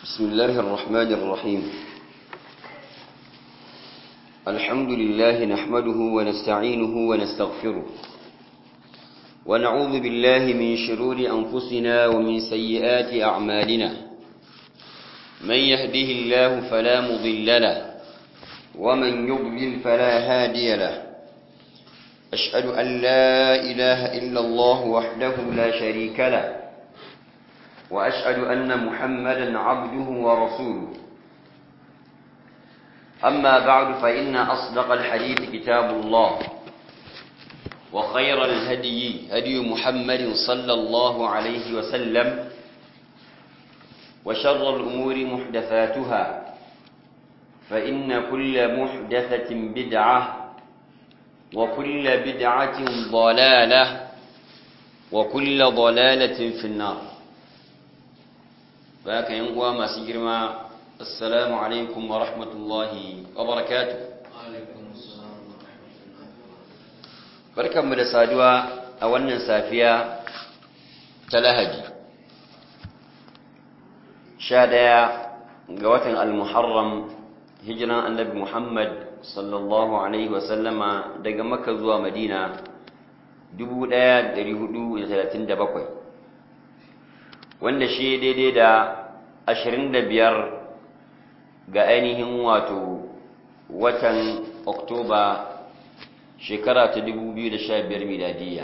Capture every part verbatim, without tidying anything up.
بسم الله الرحمن الرحيم الحمد لله نحمده ونستعينه ونستغفره ونعوذ بالله من شرور أنفسنا ومن سيئات أعمالنا من يهده الله فلا مضل له ومن يضلل فلا هادي له أشهد أن لا إله إلا الله وحده لا شريك له وأشهد أن محمدًا عبده ورسوله أما بعد فإن أصدق الحديث كتاب الله وخير الهدي هدي محمد صلى الله عليه وسلم وشر الأمور محدثاتها فإن كل محدثة بدعة وكل بدعة ضلالة وكل ضلالة في النار. باك ينقوى ما سجرما السلام عليكم ورحمة الله وبركاته. عليكم السلام ورحمة الله وبركاته. بركة مدسادوا أولنا سافيا تلهجي شاديا قوة المحرم هجرة النبي محمد صلى الله عليه وسلم daga Makka zuwa Madina dubu ɗaya da ɗari hudu da talatin da bakwai wanda shi daidai da ashirin da biyar ga ainihin wato watan Oktoba shekara ta dubu biyu da sha biyar miladiyya.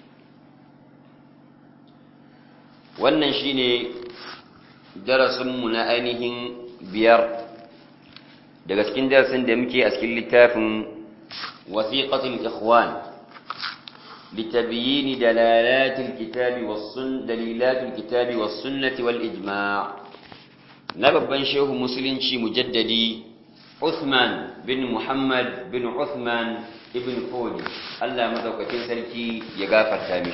Wannan shine darasinmu na ainihin biyar daga cikin darasin da muke a cikin littafin wasiqatul ikhwan لتبيين دلالات الكتاب والسنة دليلات الكتاب والسنة والإجماع نببن شيخ مسلم شي مجددي عثمان بن محمد بن عثمان ابن فودي الله مدوكتين سركي يغافر تامش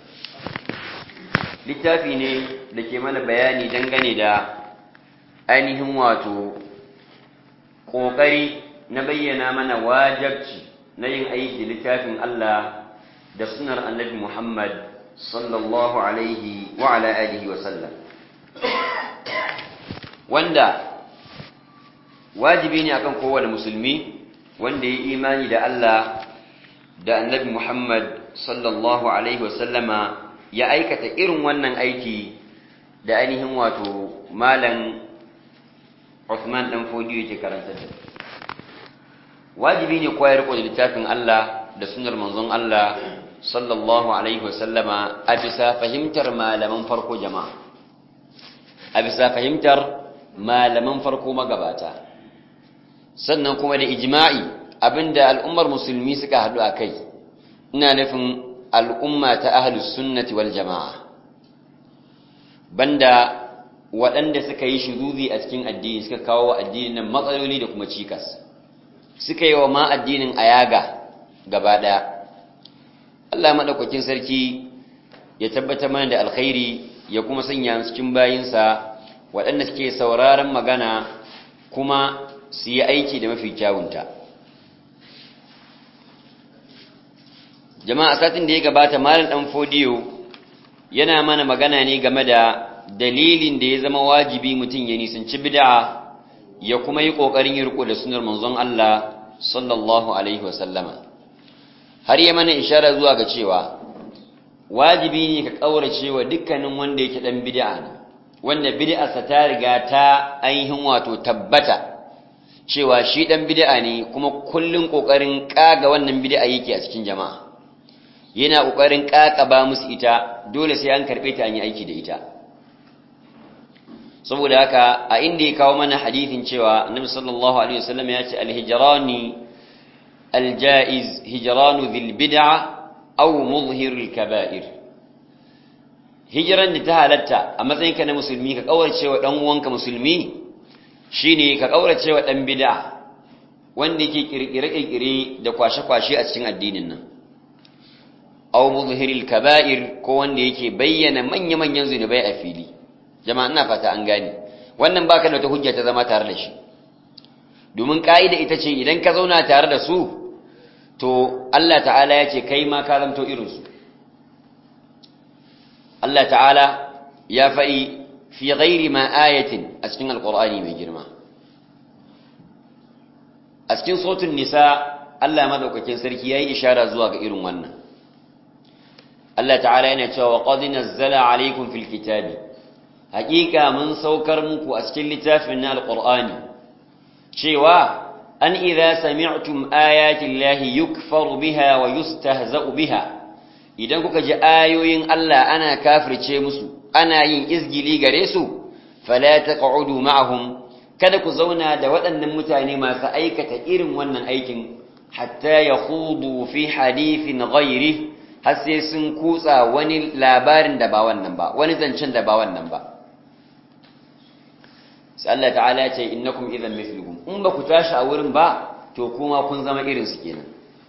littafi ne da ke mana bayani dangane da ainihin wato ƙoƙari na bayyana mana wajabci na yin aiki da littafin Allah da sunar annabi Muhammad sallallahu alaihi wa ala alihi wa sallam wanda wajibi ne akan kowane musulmi wanda ya imani da Allah da annabi Muhammad sallallahu alaihi wa sallama ya aikata irin wannan aiki da ainihin wato malam Uthman dan Fodiyo yake karanta da wajibi ne koyar da littafin Allah da sunnar manzon Allah sallallahu alaihi wasallama a bisa fahimtar malaman farko jama'a a bisa fahimtar malaman farko magabata sannan kuma da ijma'i abinda al'ummar musulmi suka haɗu a kai ina nufin al'umma ta ahlus sunnati wal jama'a banda waɗanda suka yi shuzuzi a cikin addini suka kawo wa addinin nan matsaloli da kuma cikas suka yi wa ma addinin ayaga gaba ɗaya Allah maɗaukakin sarki ya tabbatar mana da alkhairi ya kuma sanya cikin bayinsa waɗanda suke sauraron magana kuma su yi aiki da mafi kyawunta. Jama'a satin da ya gabata Malam ɗan Fodiyo yana mana magana ne game da dalilin da ya zama wajibi mutum ya nisanci bid'a ya kuma yi ƙoƙarin yi riko da sunar manzon Allah sallallahu alaihi wasallama. Har yi mana ishara zuwa ga cewa wajibi ne ka ƙaurace wa dukkanin wanda yake ɗan bid'a ne wanda bid'arsa ta riga ta ainihin wato tabbata cewa shi ɗan bid'a ne kuma kullun ƙoƙarin ƙaga wannan bid'a yake a cikin jama'a yana ƙoƙarin ƙaƙaba musu ita dole sai an karɓe ta an yi aiki da ita saboda haka a inda ya kawo mana hadithin cewa annabi sallallahu alaihi wasallam ya ce al-hijrani الجائز هجران ذي البدعة أو مظهر الكبائر هجران da ta halatta a matsayinka na musulmi ka kaurace wa dan uwanka musulmi shine ka kaurace wa dan bid'a wanda yake kirkire-kirkire da kwashe-kwashe a cikin addinin nan aw muzhiril kaba'ir ko wanda yake bayyana manya-manyan zunubai a fili jama'a ina fata an gane wannan baka da wata hujja ta zama tare da shi domin kaida ita ce idan ka zauna tare da su to Allah ta'ala ya ce kai ma ka zamto irinsu Allah ta'ala ya faɗi fi ghairi ma ayatin a cikin alqur'ani mai girma a cikin suratul nisa Allah madaukakin sarki yayi ishara zuwa ga irin wannan Allah ta'ala yana cewa qad nazzala alaykum fil kitabi haqiqa mun saukar muku a cikin littafin alqur'ani cewa an idza sami'tum ayati llahi yukfaru biha wa yustahza'u biha idan kuka ji ayoyin Allah ana kafirce musu ana yin izgili gare su fala taq'udu ma'ahum kada ku zauna da waɗannan mutane masu aikata irin wannan aikin hatta yakhudu fi hadithin ghairi har sai sun kutsa wani labarin da ba wannan ba wani zancen da ba wannan ba sai Allah ta'ala ya ce innakum idan mithluhum in ba ku tashi a wurin ba to kuma kun zama irin su kenan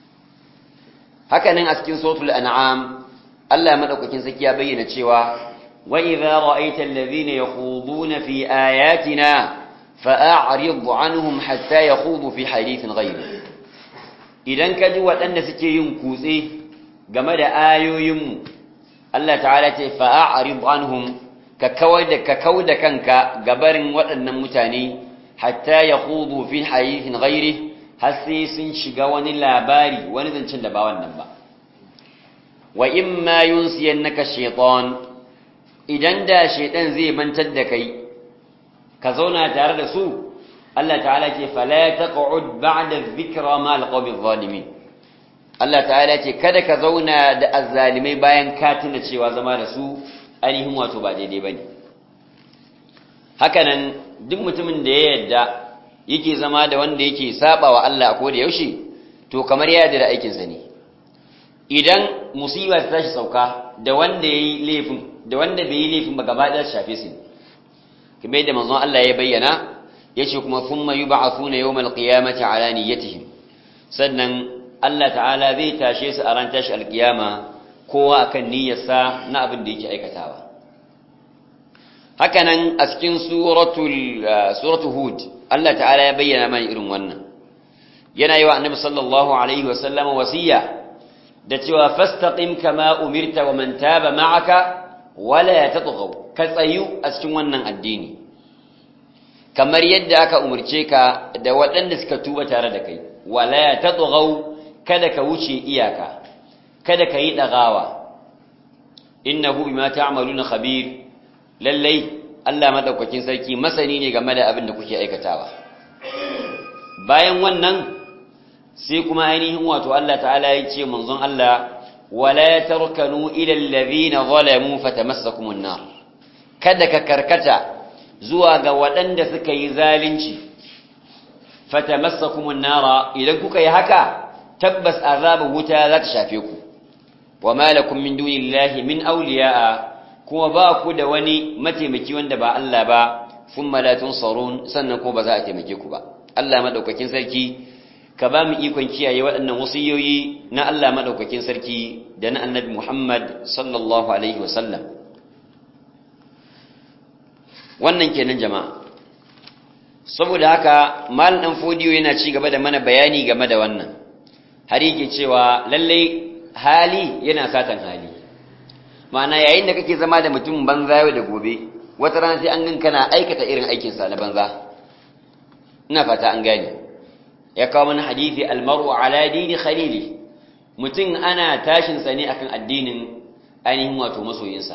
haka nan a cikin suratul an'am Allah madaukakin saki ya bayyana cewa wa idza ra'aita alladhina yakhuduna fi ayatina fa'arid anhum hatta yakhudu fi hadithin ghayri idan ka ji waɗanda suke yin kutse game da ayoyinmu Allah ta'ala ce fa'arid anhum ka kawar da ka kauda kanka gabarin waɗannan mutane hatta yakhudu fi hadithin ghayri har sai sun shiga wani labari wani zancen da ba wannan ba wa imma yunsiyannaka shaytan idan da shaytan zai mantar da kai ka zauna tare da su Allah ta'ala ce fala taq'ud ba'da dhikra ma alqawmi adh-dhalimin Allah ta'ala ce kada ka zauna da azzalimai bayan ka tuna cewa zama da su ainihin wato ba daidai bane hakanan duk mutumin da ya yadda yake zama da wanda yake sabawa Allah a koda yaushe to kamar ya yarda da aikin sa ne idan musiba ta tashi sauka da wanda yayi laifin da wanda bai yi laifin ba gaba ɗaya shafe su kamar yadda manzon Allah ya bayyana yace kuma thumma yub'athuna yawmal qiyamati ala niyyatihim sannan Allah ta'ala zai tashe su a ran tashi alkiyama kowa akan niyyarsa na abin da yake aikatawa hakanan a cikin suratul suratul hud Allah ta'ala ya bayyana mana irin wannan yana yi wa annabi sallallahu alaihi wa sallam wasiya da cewa fastaqim kama umirta wa man taba ma'aka wala tatghaw ka tsayu a cikin wannan addini kamar yadda aka umurce ka da waɗanda suka tuba tare da kai wala tatghaw kada ka wuce iyaka kada ka yi dagawa innahu bima ta'maluna khabir lallai Allah madaukakin sarki masani ne game da abin da kuke aikatawa bayan wannan sai kuma ainihin wato Allah ta'ala ya ce manzon Allah wala tarkanu ila alladhina zalamu fatamassakumun nar kada ka karkata zuwa ga waɗanda suka yi zalunci fatamassakumun nar idan kuka yi haka tabbas azabu wuta za ta shafe ku wama lakum min dunillahi min awliya'a kuma ba ku da wani mataimaki wanda ba Allah ba thumma la tunsarun sannan ko ba za a taimake ku ba Allah madaukakin sarki ka ba mu ikon kiyaye waɗannan wasiyoyi na Allah madaukakin sarki da na Annabi Muhammad sallallahu alaihi wasallam wannan kenan jama'a saboda haka mal dan fodiyo yana ci gaba da mana bayani game da wannan har yake cewa lalle hali yana satan hali ma'ana yayin da kake zama da mutum banza yau da gobe wata rana sai an ganka na aikata irin aikin sa na banza ina fata an gane ya kawo mana hadisi almaru ala dini khalili mutum ana tashin sa ne akan addinin ainihin wato masoyinsa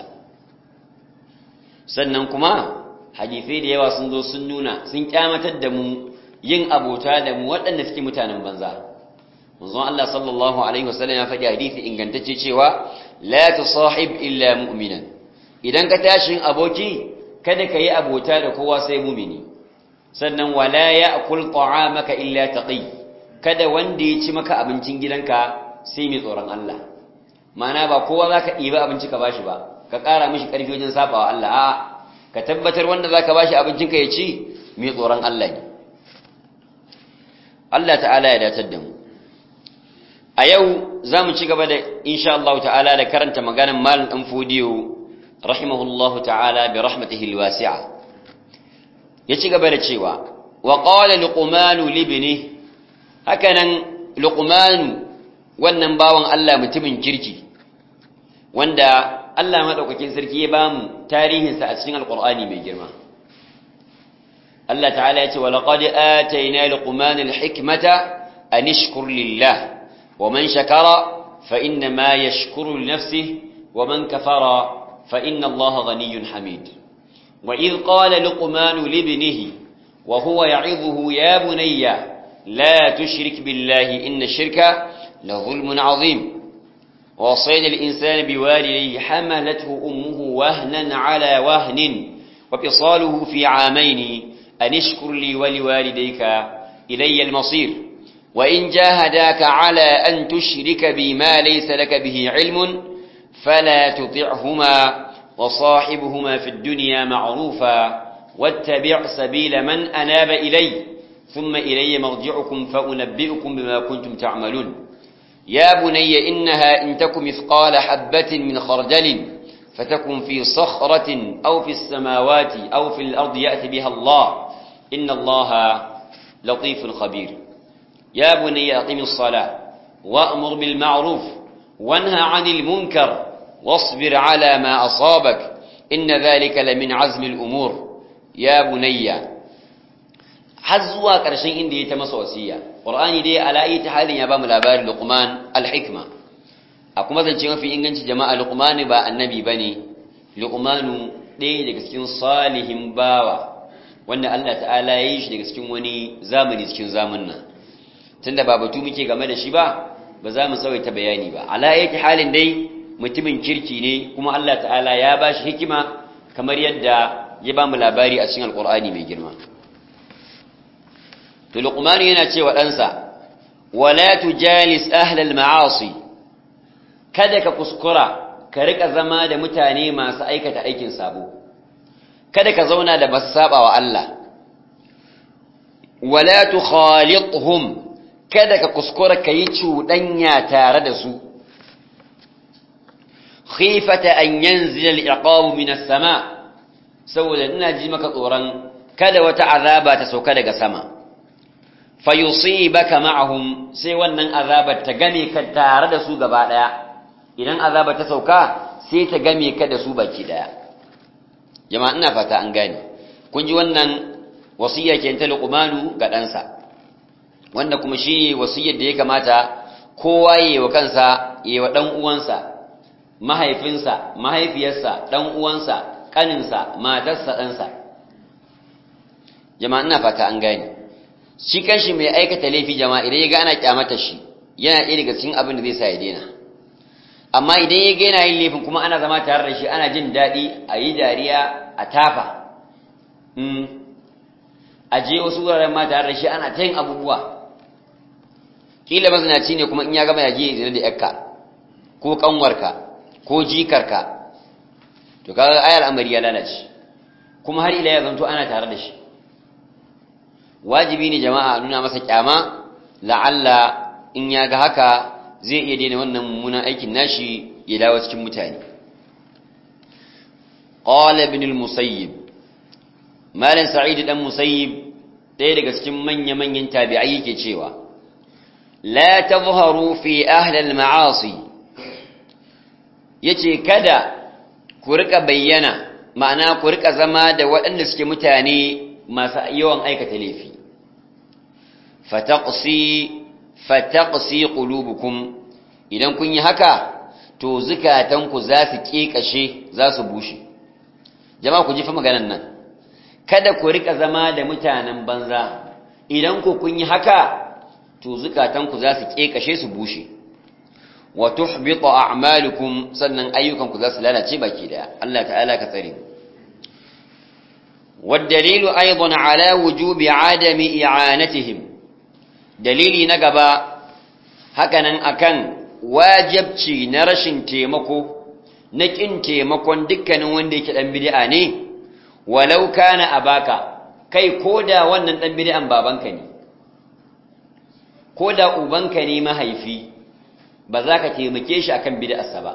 sannan kuma hadisai da yawa sun zo sun nuna sun kyamatar da mu yin abota da mu waɗanda suke mutanen banza manzon Allah sallallahu alaihi wasallam ya faɗi hadisi ingantacce cewa la tusahib illa mu'minan idan ka tashin aboki kada ka yi abota da kowa sai mu'mini sannan wala ya'kul ta'amaka illa taqi kada wanda ya ci maka abincin gidanka sai mai tsoron Allah ma'ana ba kowa zaka ɗiba abinci ka bashi ba ka ƙara mishi ƙarfi wajen sabawa Allah a'a ka tabbatar wanda zaka bashi abincin ka ya ci mai tsoron Allah ne Allah ta'ala ya datar da mu a yau za mu ci gaba da insha Allah ta'ala da karanta maganar malam dan fodiyo rahimahullahu ta'ala bi rahmatihi alwasi'a ya ci gaba da cewa wa qala luqman libni hakanan luqman wannan bawan Allah mutumin kirki wanda Allah madaukakin sarki ya bamu tarihin sa a cikin alqur'ani mai girma Allah ta'ala ya ce wa laqad atayna luqmana alhikmata an ishkur lillah wa man shakara fa inna ma yashkuru li nafsihi wa man kafara fa inna Allaha ghaniyyun hamid wa idh qala luqman li ibnihi wa huwa ya'idhuhu ya bunayya لا تشرك بالله إن الشرك لظلم عظيم ووصينا الإنسان بوالديه حملته أمه وهنا على وهن وفصاله في عامين أن اشكر لي ولوالديك إلي المصير وإن جاهداك على أن تشرك بي ما ليس لك به علم فلا تطعهما وصاحبهما في الدنيا معروفا واتبع سبيل من أناب إلي ثم إلي مرجعكم فأنبئكم بما كنتم تعملون يا بني إنها إن تك مثقال حبة من خردل فتكن في صخرة أو في السماوات أو في الأرض يأتي بها الله إن الله لطيف خبير يا بني أقم الصلاة وأمر بالمعروف وانهى عن المنكر واصبر على ما أصابك إن ذلك لمن عزم الأمور يا بني har zuwa ƙarshen inda ya ta masa wasiya ƙur'ani dai ala'i ta halin ya ba mu labarin luqman al-hikma a kuma zance mafi inganci jama'a luqman ba annabi bane luqmanu ɗaya daga cikin salihin bawa wanda Allah ta'ala ya yi shi daga cikin wani zamani cikin zamanna tunda ba batu muke game da shi ba ba za mu tsawaita bayani ba ala'i ta halin dai mutumin kirki ne kuma Allah ta'ala ya ba shi hikima kamar yadda ya ba mu labari a cikin alƙur'ani mai girma to luqman yana cewa ɗansa wala tujalis ahlal ma'asi kada ka kuskura ka rika zama da mutane masu aikata aikin sabo kada ka zauna da basu saba wa Allah wala tukhalithum kada ka kuskura kai cuɗanya tare da su khifata an yanzila al-iqab min as-sama saboda ina ji maka tsoron kada wata azaba ta sauka daga sama fayusibaka ma'ahum sai wannan azabar ta game ka tare da su gaba daya idan azabar ta sauka sai ta game ka da su baki daya jama'a ina fata an gane kun ji wannan wasiya ke ta Luqmanu ga ɗansa wanda kuma shi wasiyar da ya kamata kowa yayi wa kansa yayi wa dan uwansa mahaifinsa mahaifiyarsa dan uwansa kaninsa matarsa ɗansa jama'a ina fata an gane shi kanshi mai aikata laifi jama'a idan ya ga ana kyamata shi yana ɗaya daga cikin abin da zai sa ya daina amma idan ya ga yana yin laifin kuma ana zama tare da shi ana jin daɗi a yi dariya a tafa a je wasu wuraren ma tare da shi ana ta yin abubuwa kila mazinaci ne kuma in ya gama ya je zina da yakka ko kanwarka ko jikarka to kaga ayar amari ya lalace kuma har ila ya zanto ana tare da shi wajibi ne jama'a nuna masa kyama la'alla in ya ga haka zai iya daina wannan mummunan aikin nashi ya dawo cikin mutane qala ibn al-musayyib malan sa'id dan musayyib ɗaya daga cikin manya-manyan tabi'ai yake cewa la tadhharu fi ahli al-ma'asi yace kada ku rika bayyana ma'ana ku rika zama da waɗanda suke mutane masu yawan aikata laifi fataqsi fataqsi qulubukum idan kun yi haka to zukatanku za su kekashe za su bushe jama'a ku ji fa maganan nan kada ku rika zama da mutanen banza idan ku kun yi haka to zukatanku za su kekashe su bushe wa tuhbitu a'malukum sannan ayyukanku za su lalace baki daya Allah ta'ala ka tsare والدليل أيضا على وجوب عدم إعانتهم دليلي نقبا هكذا أكن واجبتي نرشن تيمكو نكين تيمكو دكا نوانديك الأنبدئاني ولو كان أباكا كي كودا ونن الأنبدئان بابنكني كودا أبنكني ما هيفي بذاك تيمكيش أكن بدأ السبا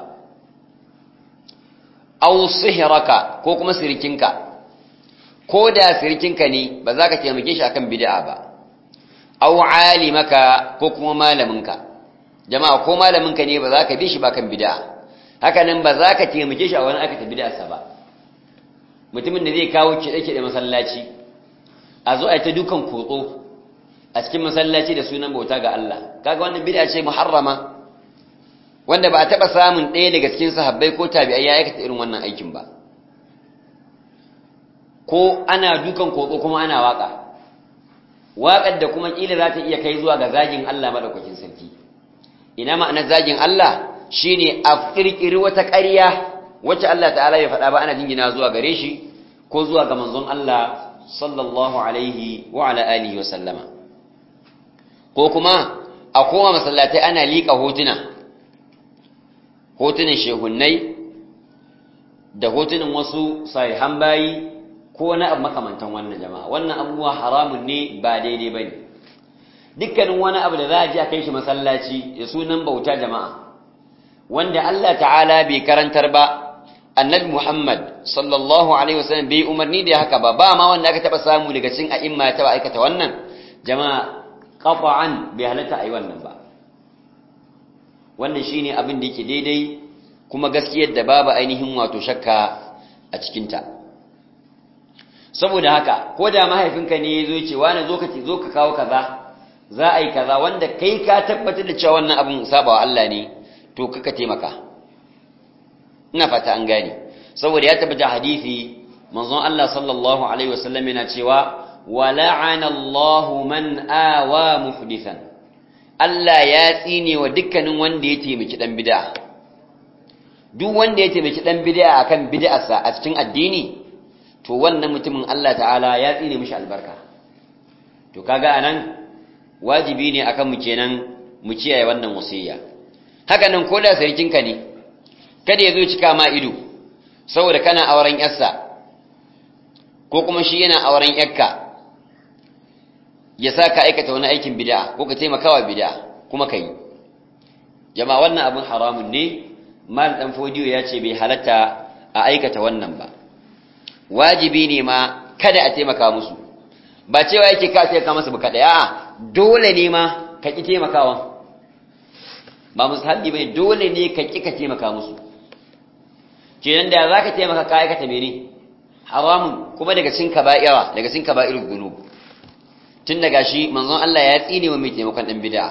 أو صهرك كوكما سركنك ko da sirkinka ne ba za ka taimake shi akan bid'a ba aw alimaka ko kuma malaminka jama'a ko malaminka ne ba za ka bi shi ba kan bid'a haka nan ba za ka taimake shi a wani aka tafi da ba mutumin da zai kawo kiɗe-kiɗe masallaci a zo a ta dukan kotso a cikin masallaci da sunan bauta ga Allah kaga wannan bid'a ce muharrama wanda ba a taɓa samun ɗaya daga cikin sahabbai ko tabi'ai ya aikata irin wannan aikin ba ko ana dukan kotso kuma ana waka waƙar da kuma ƙila za ta iya kai zuwa ga zagin Allah madaukakin sarki ina ma'anar zagin Allah shine a kirkiri wata ƙarya wacce Allah ta'ala ya faɗa ba ana jingina zuwa gare shi ko zuwa ga manzon Allah sallallahu alaihi wa ala alihi wa sallama ko kuma a koma masallatai ana liƙa hotuna hotunan shehunnai da hotunan wasu salihan bayi ko wani abu makamantan wannan jama'a wannan abubuwa haramun ne ba daidai ba ne dukkanin wani abu da za a ji a kai shi masallaci da sunan bauta jama'a wanda Allah ta'ala bai karantar ba annabi Muhammad sallallahu alaihi wasallam bai umarni da haka ba ba ma wanda aka taba samu daga cikin a'imma ya taba aikata wannan jama'a qat'an bai halatta ai wannan ba wannan shine abin da yake daidai kuma gaskiyar da babu ainihin wato shakka a cikin ta saboda haka ko da mahaifinka ne yazo ce wani zo ka zo ka kawo kaza za a yi kaza wanda kai ka tabbatar da cewa wannan abin sabawa Allah ne to kaka taimaka ina fata an gane saboda ya tabbata hadisi manzon Allah sallallahu alaihi wasallam yana cewa wa la'ana Allahu man awa muhdithan Allah ya tsine wa dukkanin wanda ya taimaki dan bid'a duk wanda ya taimaki dan bid'a akan bid'arsa a cikin addini to wannan mutumin Allah ta'ala ya tsine mishi albarka to kaga anan wajibi ne akan mu kenan mu kiyaye wannan wasiyya haka nan ko da sarkinka ne kada ya zo cika ma ido saboda kana auren yarsa ko kuma shi yana auren yarka ya sa ka aikata wani aikin bid'a ko ka taimakawa bid'a kuma kai jama'a wannan abin haramun ne mal dan fodiyo ya ce bai halatta a aikata wannan ba wajibi ne ma kada a taimaka musu ba cewa yake ka taimaka masa ba kada a'a dole ne ma ka ki taimakawa ba musahabi bane dole ne ka ki ka taimaka musu kenan da zaka taimaka ka aikata mene haramun kuma daga cikin kaba'ira daga cikin kaba'irul dhunub tun daga shi manzon Allah ya tsine wa mai taimakon dan bid'a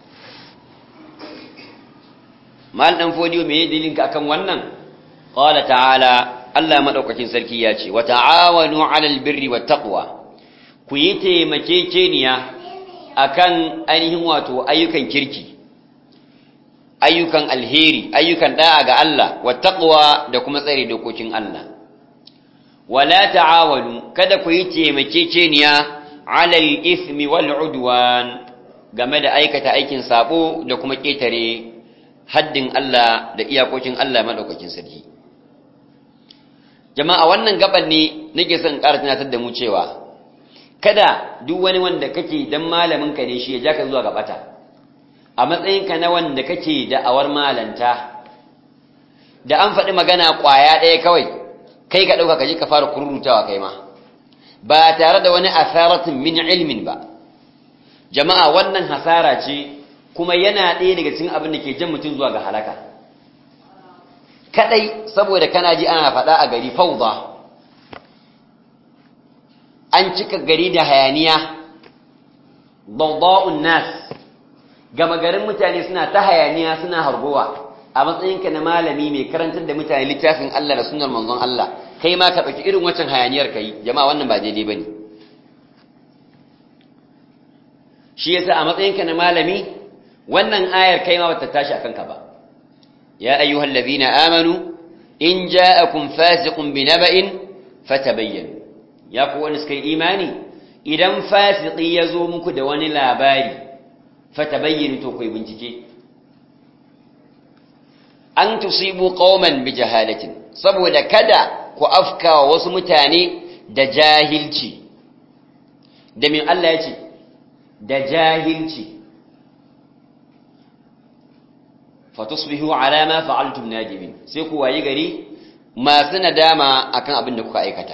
mal dan fodiyo me dalilin ka akan wannan qala ta'ala Allah madaukakin sarki ya ce wa ta'awanu 'alal birri wat taqwa ku yi taimakekeniya akan ainihin wato ayyukan kirki ayyukan alheri ayyukan da'a ga Allah wat taqwa da kuma tsare dokokin Allah wala ta'awanu kada ku yi taimakekeniya 'alal ithmi wal 'udwan game da aikata aikin sabo da kuma ketare haddin Allah da iyakokin Allah madaukakin sarki jama'a wannan gaban ne nake son ƙara tunatar da mu cewa kada duk wani wanda kake dan malamin ka ne shi ya ja ka zuwa ga bata a matsayin ka na wanda kake da awar malanta da an faɗi magana ƙwaya ɗaya kawai kai ka ɗauka ka je ka fara kururutawa kai ma ba tare da wani asaratin min ilmin ba jama'a wannan hasara ce kuma yana ɗaya daga cikin abin da ke jan mutum zuwa ga halaka kadai saboda kana ji ana faɗa a gari fauda an cika gari da hayaniya dawda'un nas gama garin mutane suna ta hayaniya suna hargowa a matsayinka na malami mai karantar da mutane littafin Allah da sunnar manzon Allah kai ma ka dauki irin wancan hayaniyar kai jama'a wannan ba daidai bane shi yasa a matsayinka na malami wannan ayar kai ma bata tashi akan ka ba يا أيها الذين آمنوا إن جاءكم فاسق بنبأ فتبينوا يا قوة نسكي إيماني إذا فاسق يزومك دواني لاباري فتبينوا توقي بنتكي أن تصيبوا قوما بجهالة صبوا كدا وأفكا وصمتاني دجاهلتي دمين الله يتي دجاهلتي fatusbihu ala ma fa'altum nadimin sai ku wayi gari masu nadama akan abin da kuka aikata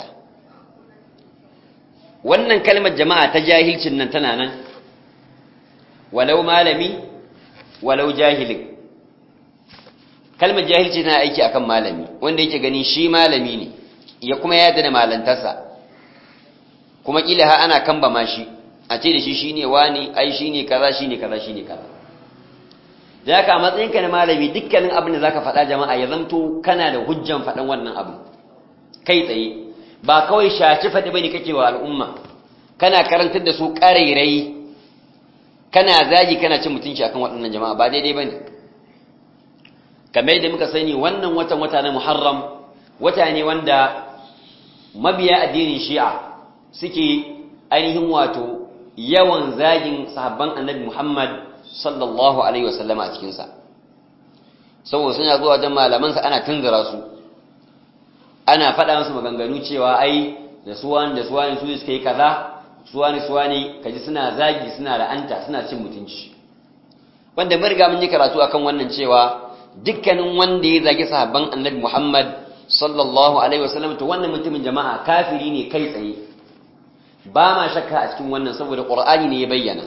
wannan kalmar jama'a ta jahilcin nan tana nan walau malami walau jahilin kalmar jahilci tana aiki akan malami wanda yake gani shi malami ne ya kuma yarda da malantarsa kuma kila ha ana kamba ma shi a ce da shi shine wani ai shine kaza shine kaza shine kaza da haka a matsayinka na malami dukkanin abin da zaka faɗa jama'a ya zamto kana da hujjan faɗan wannan abu kai tsaye ba kawai shaci faɗi bane kake wa al'umma kana karantar da su ƙarairayi kana zagi kana cin mutunci akan waɗannan jama'a ba daidai bane kamar yadda muka sani wannan watan wata na Muharram wata ne wanda mabiya addinin Shi'a suke ainihin wato yawan zagin sahabban Annabi Muhammad sallallahu alaihi wasallama a cikin sa saboda suna zuwa wajen malaman sa ana tunzura su ana faɗa musu maganganu cewa ai da suwan da suwan su suka yi kaza suwani suwani kaji suna zagi suna la'anta suna cin mutunci wanda mun riga mun yi karatu akan wannan cewa dukkanin wanda ya zagi sahabban Annabi Muhammad sallallahu alaihi wasallam to wannan mutumin jama'a kafiri ne kai tsaye ba ma shakka a cikin wannan saboda Qur'ani ne ya bayyana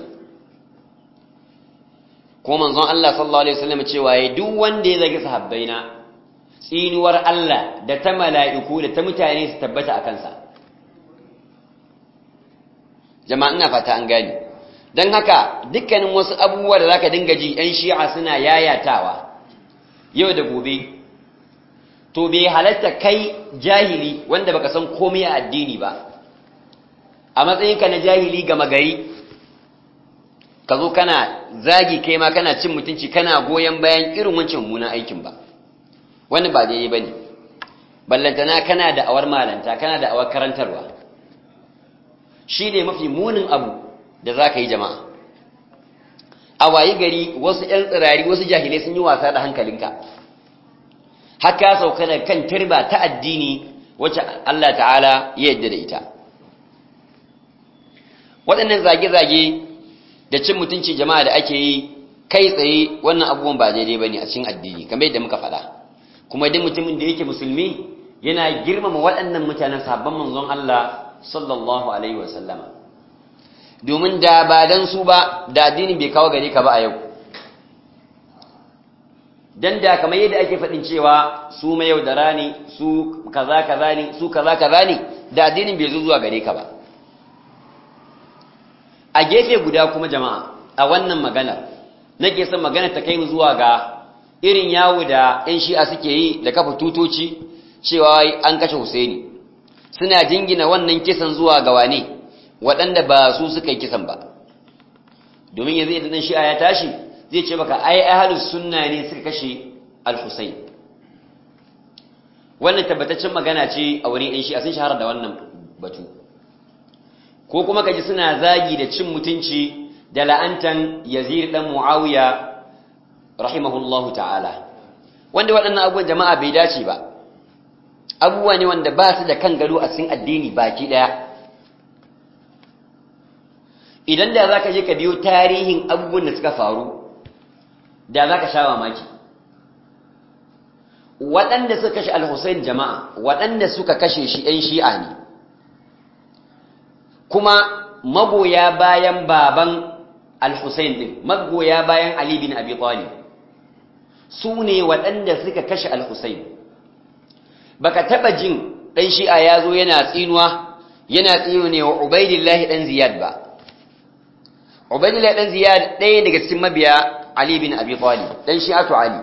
ko manzon Allah sallallahu alaihi wasallam cewa ya duk wanda ya zagi sahabbaina tsinuwar Allah da ta mala'iku da ta mutane su tabbata a kansa jama'a ina fata an gani dan haka dukkanin wasu abubuwa da zaka dinga ji ɗan Shi'a suna yayatawa yau da gobe to bai halatta kai jahili wanda baka san komai a addini ba a matsayinka na jahili gama gari ka zo kana zagi kai ma kana cin mutunci kana goyon bayan irin wancan mummunan aikin ba wani ba daidai bane ballantana kana da awar malanta kana da awar karantarwa shi ne mafi munin abu da za ka yi jama'a a wayi gari wasu ‘yan tsirari wasu jahilai sun yi wasa da hankalinka haka sauka da kan turba ta addini wacce Allah ta'ala ya yadda da ita waɗannan zage-zage da cin mutunci jama'a da ake yi kai tsaye wannan abubuwan ba daidai ba ne a cikin addini kamar yadda muka faɗa kuma duk mutumin da yake musulmi yana girmama waɗannan mutanen sabon manzon Allah sallallahu alaihi wasallama domin da ba dan su ba da addinin bai kawo gare ka ba a yau dan da kamar yadda ake faɗin cewa su mai yaudara ne su kaza kaza ne su kaza kaza ne da addinin bai zo zuwa gare ka ba a gefe guda kuma jama'a a wannan maganar nake son magana ta kai mu zuwa ga irin yawo da ƴan Shi'a suke yi da kafa tutoci cewa an kashe Husaini suna jingina wannan kisan zuwa ga wane waɗanda ba su suka yi kisan ba domin yanzu idan dan Shi'a ya tashi zai ce maka ai ahlus sunna ne suka kashe al-Husayn wannan tabbataccen magana ce a wurin ƴan Shi'a sun shahara da wannan batu ko kuma kaji suna zagi da cin mutunci da la'antan Yazid dan Muawiya rahimahullahu ta'ala wanda waɗannan abubuwan jama'a bai dace ba abubuwa ne wanda ba su da kan gado a cikin addini baki daya idan da zaka je ka biyo tarihin abubuwan da suka faru da zaka sha mamaki waɗanda suka kashe al-Husayn jama'a waɗanda suka kashe shi ɗan Shi'a ne kuma magoya bayan baban al-Husayn din magoya bayan Ali bin Abi Talib su ne waɗanda suka kashe al-Husayn baka taba jin dan Shi'a yazo yana tsinuwa yana tsino ne wa Ubaydillah dan Ziyad ba Ubaydillah dan Ziyad ɗaya daga cikin mabiya Ali bin Abi Talib dan Shi'atu Ali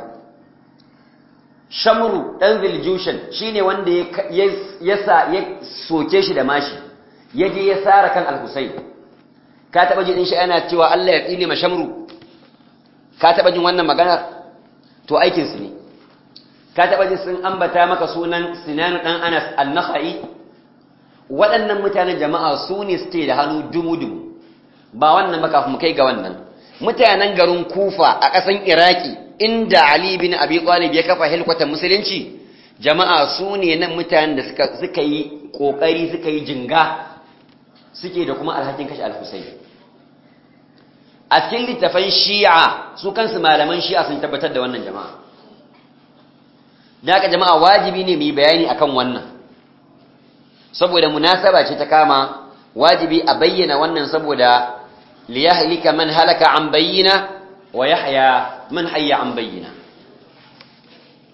Shamru dan Ziljushan shine wanda ya yasa ya soke shi da mashi yaje ya sara kan al-Husayn ka taba jin shi yana cewa Allah ya tsine ma Shamru ka taba jin wannan magana to aikin su ne ka taba jin sun ambata maka sunan Sinan dan Anas an-Nakhai waɗannan mutanen jama'a su ne suke da hannu dumu-dumu ba wannan ba kafin mu kai ga wannan mutanen garin Kufa a ƙasan Iraki inda Ali bin Abi Talib ya kafa hilkwatan musulunci jama'a su ne nan mutanen da suka suka yi kokari suka yi jinga suke da kuma alhakin kashe al-Husayn a cikin littafan Shi'a su kansu malaman Shi'a sun tabbatar da wannan jama'a da haka jama'a wajibi ne mu yi bayani akan wannan saboda munasaba ce ta kama wajibi a bayyana wannan saboda liyahlika man halaka an bayyina wa yahya man hayya an bayyina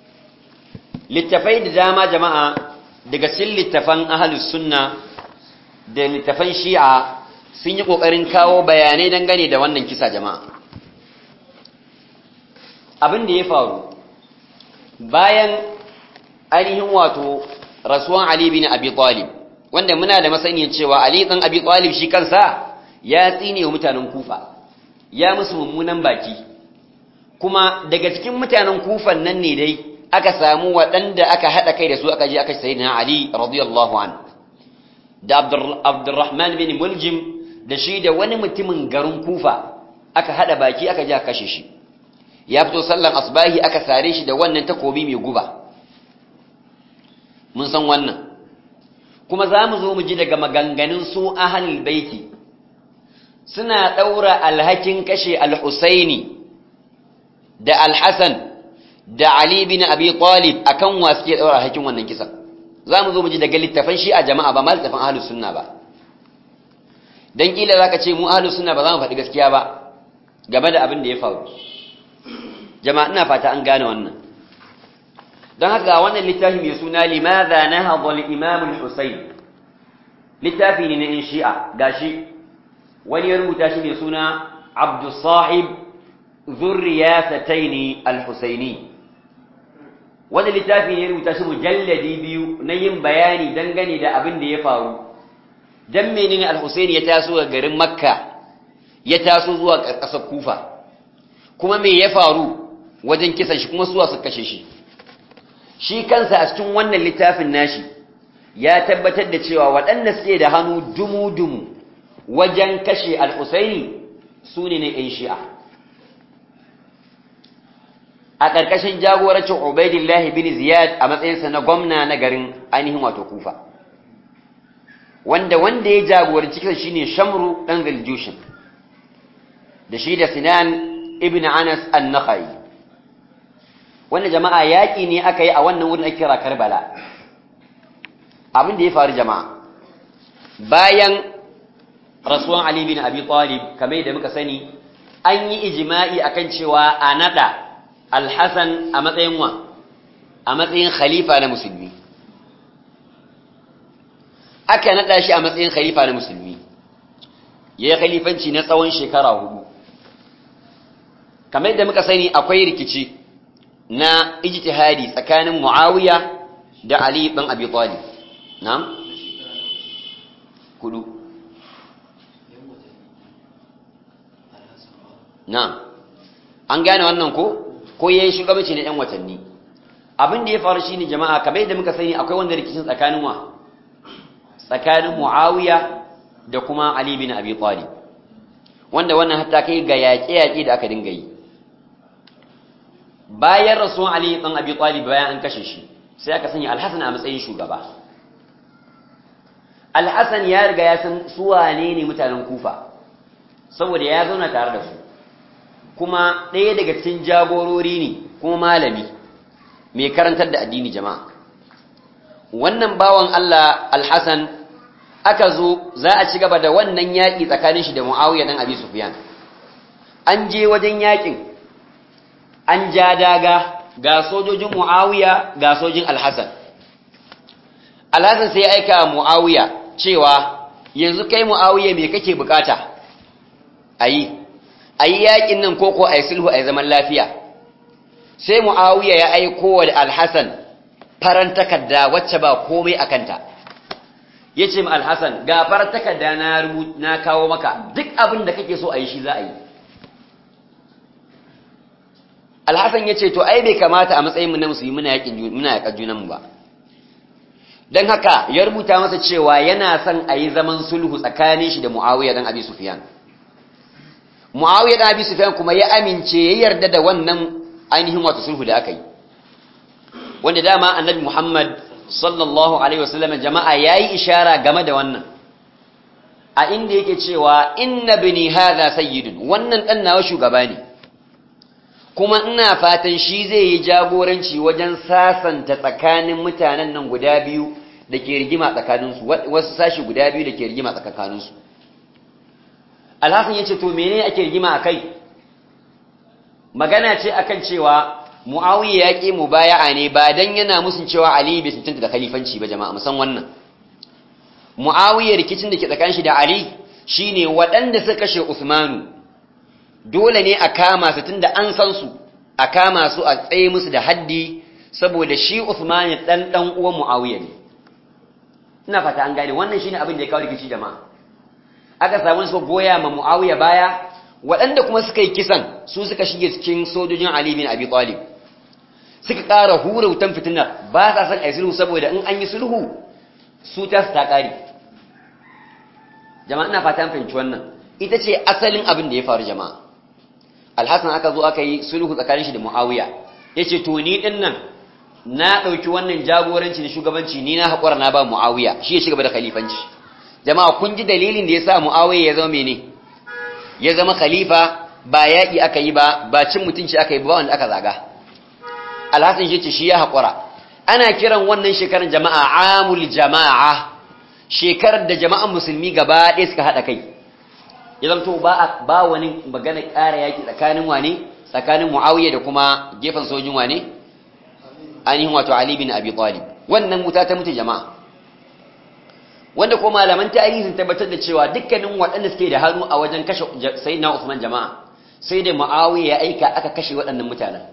littafai da dama jama'a daga cikin littafan ahlus sunna da littafan shi'a sun yi kokarin kawo bayanai dangane da wannan kisa jama'a. Abin da ya faru bayan ainihin wato rasuwan Ali bin Abi Talib, wanda muna da masaniyar cewa Ali dan Abi Talib shi kansa ya tsine wa mutanen Kufa, ya musu mummunan baki, kuma daga cikin mutanen Kufan nan ne dai aka samu waɗanda aka haɗa kai da su aka je aka sayyidina Ali radiyallahu an da Abdurrahman bin Muljim da shi da wani mutumin garin Kufa aka haɗa baki aka je aka kashe shi. Ya fito sallan asbahi aka sare shi da wannan takobi mai guba. Mun san wannan. Kuma za mu zo mu ji daga maganganun su ahlul baiti suna ɗaura alhakin kashe al-Husaini da al-Hasan da Ali bin Abi Talib akan wa suke daura hakin wannan kisan. Zamu zo mu ji daga littafan shi a jama'a ba ma littafan ahlus sunna ba. Dan kila zaka ce mu ahlus sunna ba za mu faɗi gaskiya ba game da abin da ya faru. Jama'a ina fata an gane wannan. Dan haka wannan littafi mai suna Limadha nahadha al-Imam al-Husayn. Littafi ne na in Shi'a gashi wani ya rubuta shi mai suna Abdus Sahib Dhurriyasatayn al-Husaini. Wani littafi ne rubuta shi mujalladi biyu na yin bayani dangane da abin da ya faru. Dan menene al-Husaini ya taso daga garin Makka ya taso zuwa ƙasar Kufa. Kuma me ya faru wajen kisan shi kuma suwa suka kashe shi. Shi kansa a cikin wannan littafin nashi ya tabbatar da cewa waɗanda suke da hannu dumu-dumu wajen kashe al-Husaini su ne ‘yan Shi'a. A ƙarƙashin jagorancin Ubaidillahi bin Ziyad a matsayinsa na gwamna na garin ainihin wato Kufa. Wanda wanda ya jagoranci kisan shine Shamru ɗan Zaljushin, da shi da Sinan ibn Anas an-Nakhai. Wanda jama'a yaƙi ne aka yi a wannan wurin ake kira Karbala. Abin da ya faru jama'a, bayan rasuwan Ali bin Abi Talib kamar yadda muka sani, an yi ijma'i akan cewa a nada Al-Hasan a matsayin wa a matsayin khalifa na musulmi. Aka nada shi a matsayin khalifa na musulmi. Yayi khalifanci na tsawon shekara hudu. Kamar yadda muka sani akwai rikici na ijtihadi tsakanin Muawiya da Ali bin Abi Talib. Na'am? Kudu. Na'am. An gane wannan ko? Ko yayin shugabanci na ɗan watanni. Abin da ya faru shine jama'a kamar yadda muka sani akwai wanda rikicin tsakanin wa? Tsakanin Muawiya da kuma Ali bin Abi Talib. Wanda wannan hatta kai ga yaƙe-yaƙe da aka dinga yi. Bayan rasuwan Ali bin Abi Talib bayan an kashe shi, sai aka sanya Al-Hasan a matsayin shugaba. Al-Hasan ya riga ya san su wane ne mutanen Kufa, saboda ya zauna tare da su. Kuma ɗaya daga cikin jagorori ne kuma malami mai karantar da addini jama'a. Wannan bawan Allah Al-Hasan aka zo za a ci gaba da wannan yaƙi tsakanin shi da Muawiya dan Abi Sufyan. An je wajen yaƙin, an ja daga ga sojojin Muawiya ga sojin Al-Hasan. Al-Hasan sai ya aika Muawiya cewa yanzu kai Muawiya me kake bukata? Ayi ayi yakin nan koko ayi sulhu ayi zaman lafiya. Sai Muawiya ya aiko wa Al-Hasan faran takarda wacce ba komai akanta. Yace ma Al-Hasan ga faran takarda na rubuta na kawo maka duk abin da kake so ayi shi za a yi. Al-Hasan yace to ai bai kamata a matsayin mu na musulmi muna yakin muna yakan junan mu ba. Dan haka ya rubuta masa cewa yana son ayi zaman sulhu tsakanin shi da Muawiya dan Abi Sufyan. Muawiya dan Abi Sufyan kuma ya amince ya yarda da wannan ainihin wato sulhu da aka yi. Wanda dama Annabi Muhammad sallallahu alaihi wasallam jama'a yayi ishara game da wannan. A inda yake cewa inna bani hadha sayyidun, wannan dan nawa shugaba ne. Kuma ina fatan shi zai yi jagoranci wajen sasanta tsakanin mutanen nan guda biyu da ke rigima tsakaninsu, wasu sashi guda biyu da ke rigima tsakaninsu. Al-Hasan ya ce, to mene ake rigima a kai? Magana ce akan cewa Muawiya ya ƙi mubaya'a ne ba dan yana musun cewa Ali bai cancanta da khalifanci ba jama'a musan wannan. Muawiya rikicin da ke tsakanin shi da Ali shine waɗanda suka kashe Uthmanu dole ne a kama su tunda an san su a kama su a tsaye musu da haddi saboda shi Uthman dan dan uwan Muawiya ne. Ina fata an gane wannan shine abin da ya kawo rikici jama'a. Aka samu su goya ma Muawiya baya waɗanda kuma suka yi kisan su suka shige cikin sojojin Ali bin Abi Talib. Suka ƙara hura wutan fitinar ba sa son ai sulhu saboda in an yi sulhu su ta ta ƙari. Jama'a ina fata an fahimci wannan. Ita ce asalin abin da ya faru jama'a. Al-Hasan aka zo aka yi sulhu tsakanin shi da Muawiya. Yace to ni din nan na dauki wannan jagoranci da shugabanci ni na hakura na ba Muawiya shi ya shiga da khalifanci. Jama'a kun ji dalilin da yasa Muawiya ya zama mene? Ya zama khalifa ba yaki aka yi ba, ba cin mutunci aka yi ba wanda aka zaga. Al-Hasan yace shi ya hakura. Ana kiran wannan shekaran jama'a amul jama'a. Shekarar da jama'an musulmi gaba ɗaya suka hada kai. Ya zanto ba ba wani magana ƙara yaki tsakanin wane? Tsakanin Muawiya da kuma gefen sojin wane? Ainihin wato Ali bin Abi Talib. Wannan wuta ta mutu jama'a. Wanda ko malaman tarihi sun tabbatar da cewa dukkanin waɗanda suke da hannu a wajen kashe Sayyidina Usman jama'a sai da Muawiya ya aika aka kashe waɗannan mutanen.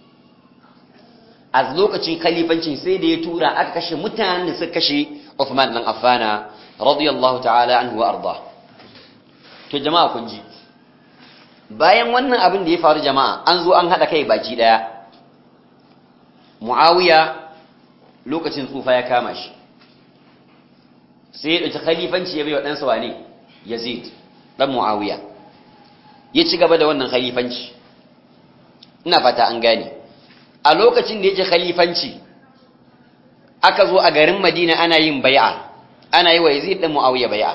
A lokacin khalifancin sai da ya tura aka kashe mutanen da suka kashe Uthman dan Affana radiyallahu ta'ala anhu wa arda. To jama'a kun ji. Bayan wannan abin da ya faru jama'a an zo an hada kai baki daya. Muawiya lokacin tsufa ya kama shi. Sai ya dauki khalifanci ya bai wa dan sa wane? Yazid dan Muawiya. Ya ci gaba da wannan khalifanci. Ina fata an gane. A lokacin da yake khalifanci aka zo a garin Madina ana yin bai'a. Ana yi wa Yazid dan Muawiya bai'a.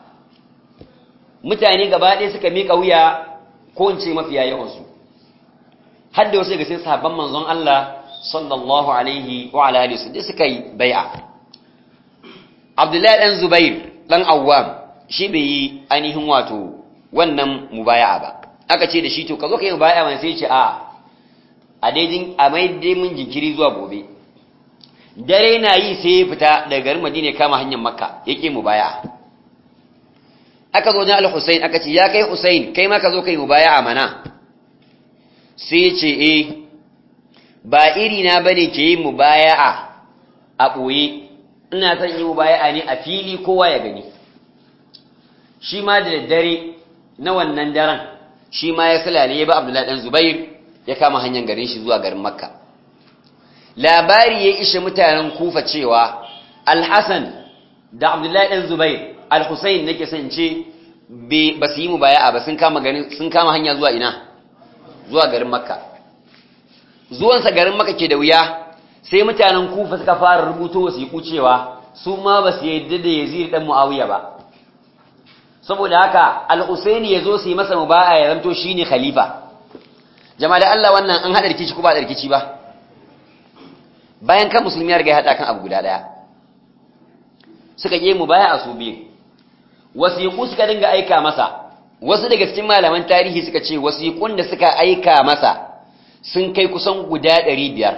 Mutane gaba ɗaya suka mika wuya ko in ce mafiya yawansu. Har da wasu daga cikin sahabban manzon Allah sallallahu alaihi wa ala alihi wasallam suka yi bai'a. Abdullahi dan Zubair dan Awwam shi bai yi ainihin wato wannan mubaya'a ba. Aka ce da shi to ka zo ka yi mubaya'a mai sai ce a a daidin a mai dai mun jinkiri zuwa gobe. Dare na yi sai ya fita daga garin Madina ya kama hanyar Makka yake mubaya'a. Aka zo wajen Al-Husayn aka ce ya kai Husayn kai ma ka zo kai mubaya'a mana. Sai ya ce eh ba iri na bane ke yin mubaya'a a boye. Ina son yi mubaya'a ne a fili kowa ya gani. Shi ma da daddare na wannan daren shi ma ya sulale ya ba Abdullahi dan Zubair ya kama hanyar garin shi zuwa garin Makka. Labari ya ishe mutanen Kufa cewa Al-Hasan da Abdullahi dan Zubair Al-Husayn nake son ce ba su yi mubaya'a ba sun kama garin sun kama hanya zuwa ina zuwa garin Makka. Zuwansa garin Makka ke da wuya sai mutanen Kufa suka fara rubuto wasiƙu cewa su ma ba su yarda da Yazid dan Muawiya ba. Saboda haka Al-Husayn ya zo su yi masa mubaya'a ya zanto shine khalifa. Jama'a da Allah wannan an hada rikici ko ba da rikici ba. Bayan kan musulmi ya riga ya hada kan abu guda daya. Suka yi mubaya'a su biyu. Wasiƙu suka dinga aika masa. Wasu daga cikin malaman tarihi suka ce wasiƙun da suka aika masa sun kai kusan guda ɗari biyar.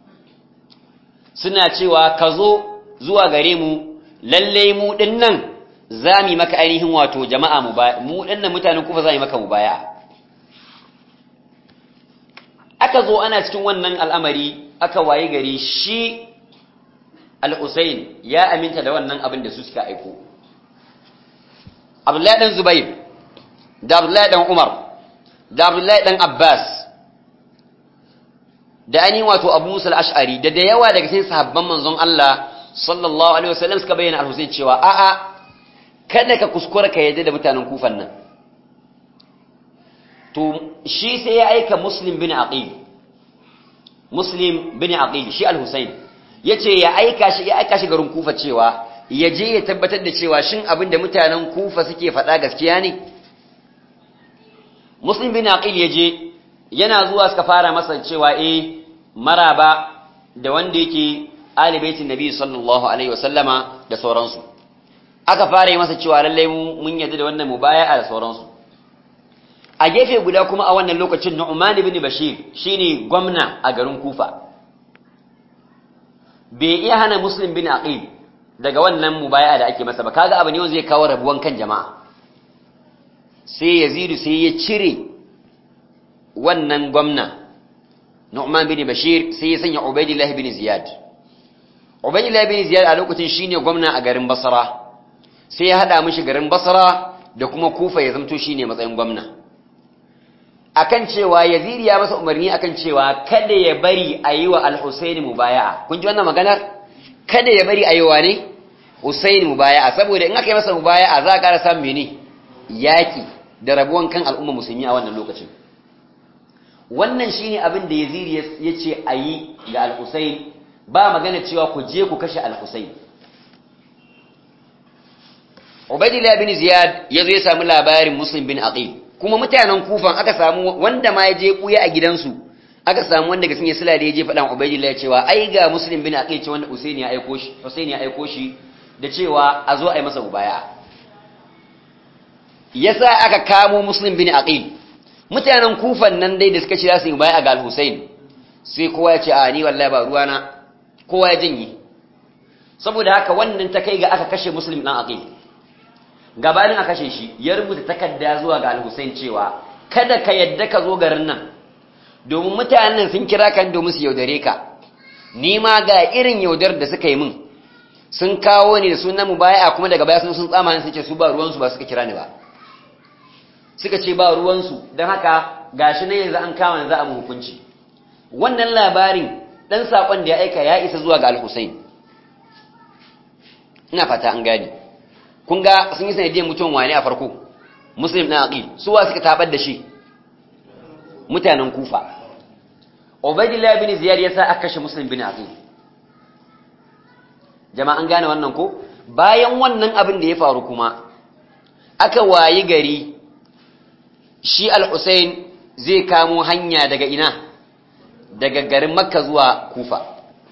Suna cewa ka zo zuwa gare mu lalle mu dinnan zamu maka ainihin wato jama'a mu ba mu dinnan mutanen Kufa zamu maka mubaya'a. Aka zo ana cikin wannan al'amari aka waye gari shi Al-Husayn ya aminta da wannan abin da su suka aiko. Abdullahi dan Zubair da Abdullahi dan Umar da Abdullahi dan Abbas da ani wato Abu Musa al-Ash'ari da da yawa daga cikin sahabban manzon Allah sallallahu alaihi wasallam suka bayyana Al-Husayn cewa a'a kada ka kuskura ka yadda da mutanen Kufan nan. To shi sai ya aika Muslim bin Aqil Muslim bin Aqil shi Al-Husayn yace ya aika shi ya aika shi garin Kufa cewa ya je ya tabbatar da cewa shin abin da mutanen Kufa suke faɗa gaskiya ne. Muslim bin Aqil ya je yana zuwa suka fara masa cewa eh maraba da wanda yake ali baitin nabi sallallahu alaihi wasallama da sauransu. Aka fara yi masa cewa lalle mun yadda da wannan mubaya'a da sauransu. a gefe guda kuma a wannan lokacin Nu'man ibn Bashir shine gwamna a garin Kufa bai iya hana Muslim bin Aqil daga wannan mubaya'a da ake masa ba kaga abu ne wanda zai kawo rabuwan kan jama'a sai Yazid sai ya cire wannan gwamna Nu'man bin Bashir sai ya sanya Ubaydillah bin Ziyad Ubaydillah bin Ziyad a lokacin shine gwamna a garin Basra sai ya hada mishi garin Basra da kuma Kufa ya zamto shine matsayin gwamna akan cewa Yazid ya masa umarni akan cewa kada ya bari ayi wa Al-Husayn mubaya'a kun ji wannan maganar kada ya bari ayi wa ne Husayn mubaya'a saboda in aka yi masa mubaya'a za a ƙara samun mene yaki da rabuwan kan al'umma musulmi a wannan lokacin wannan shine abin da Yazid ya ce ayi ga Al-Husayn ba magana cewa ku je ku kashe Al-Husayn Ubaydillah bin Ziyad yazo ya samu labarin Muslim bin Aqil kuma mutanen Kufan aka samu wanda ma ya je buya a gidansu aka samu wanda ga sunye sila da ya je faɗan Ubaydillah cewa ai ga Muslim bin Aqil ce wanda Husayn ya aiko shi Husayn ya aiko shi da cewa a zo a yi masa mubaya yasa aka kamo Muslim bin Aqil mutanen Kufan nan dai da suka ce za su yi mubaya ga Al-Husayn sai kowa ya ce a ni wallahi ba ruwana kowa ya janye saboda haka wannan ta kai ga aka kashe Muslim dan Aqil gabanin a kashe shi ya rubuta takarda zuwa ga Al-Husayn cewa kada ka yadda ka zo garin nan domin mutanen sun kira kan domin su yaudare ka ni ma ga irin yaudar da suka yi min sun kawo ni da sunan mubaya'a kuma daga baya sun sun tsama ni suke su ba ruwansu ba suka kira ni ba suka ce ba ruwansu don haka gashi ne yanzu an kama za a mu hukunci wannan labarin dan sakon da ya aika ya isa zuwa ga Al-Husayn ina fata an gani kun ga sun yi sanadiyar mutum wani a farko Muslim na Aqil suwa suka tabar da shi mutanen Kufa Ubaydillah bin Ziyad ya sa aka kashe Muslim bin Aqil jama'an gane wannan ko bayan wannan abin da ya faru kuma aka wayi gari shi Al-Husayn zai kamo hanya daga ina daga garin Makka zuwa Kufa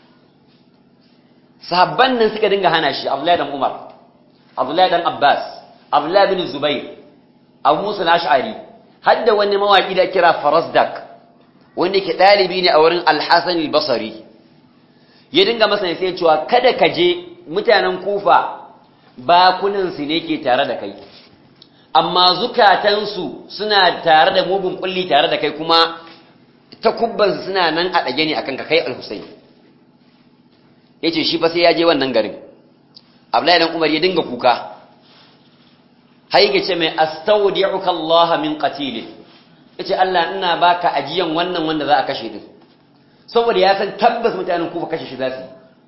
sahabban nan suka dinga hana shi Abdullah dan Umar Abdullahi dan Abbas, Abdullahi bin Zubair, Abu Musa al-Ash'ari, hadda wani mawaki da kira Farasdak, wanda ke dalibi ne a wurin Al-Hasan al-Basri. Ya dinga masa ne sai cewa kada ka je mutanen Kufa bakunan su ne ke tare da kai. Amma zukatansu suna tare da mugun kulli tare da kai kuma takubban su suna nan a dage ne akan ka kai Al-Husayn. Yace shi fa sai ya je wannan garin. Abdullahi dan Umar ya dinga kuka haike ce mai astawdi'uka Allah min qatil yace Allah ina baka ajiyan wannan wanda za a kashe din saboda ya san tabbas mutanen Kufa kashe shi zasu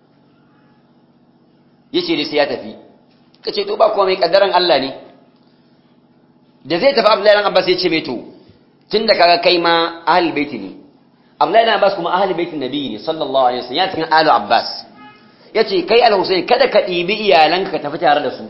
yace dai sai ya tafi kace to ba kuma mai kaddaran Allah ne da zai tafi Abdullahi dan Abbas yace mai to tunda kaga kai ma ahlul bait ne Abdullahi dan Abbas kuma ahlul baitin nabi ne sallallahu alaihi wasallam ya cikin ahlul Abbas ya ce kai Al-Husayn kada ka ɗibi iyalanka ka tafi tare da su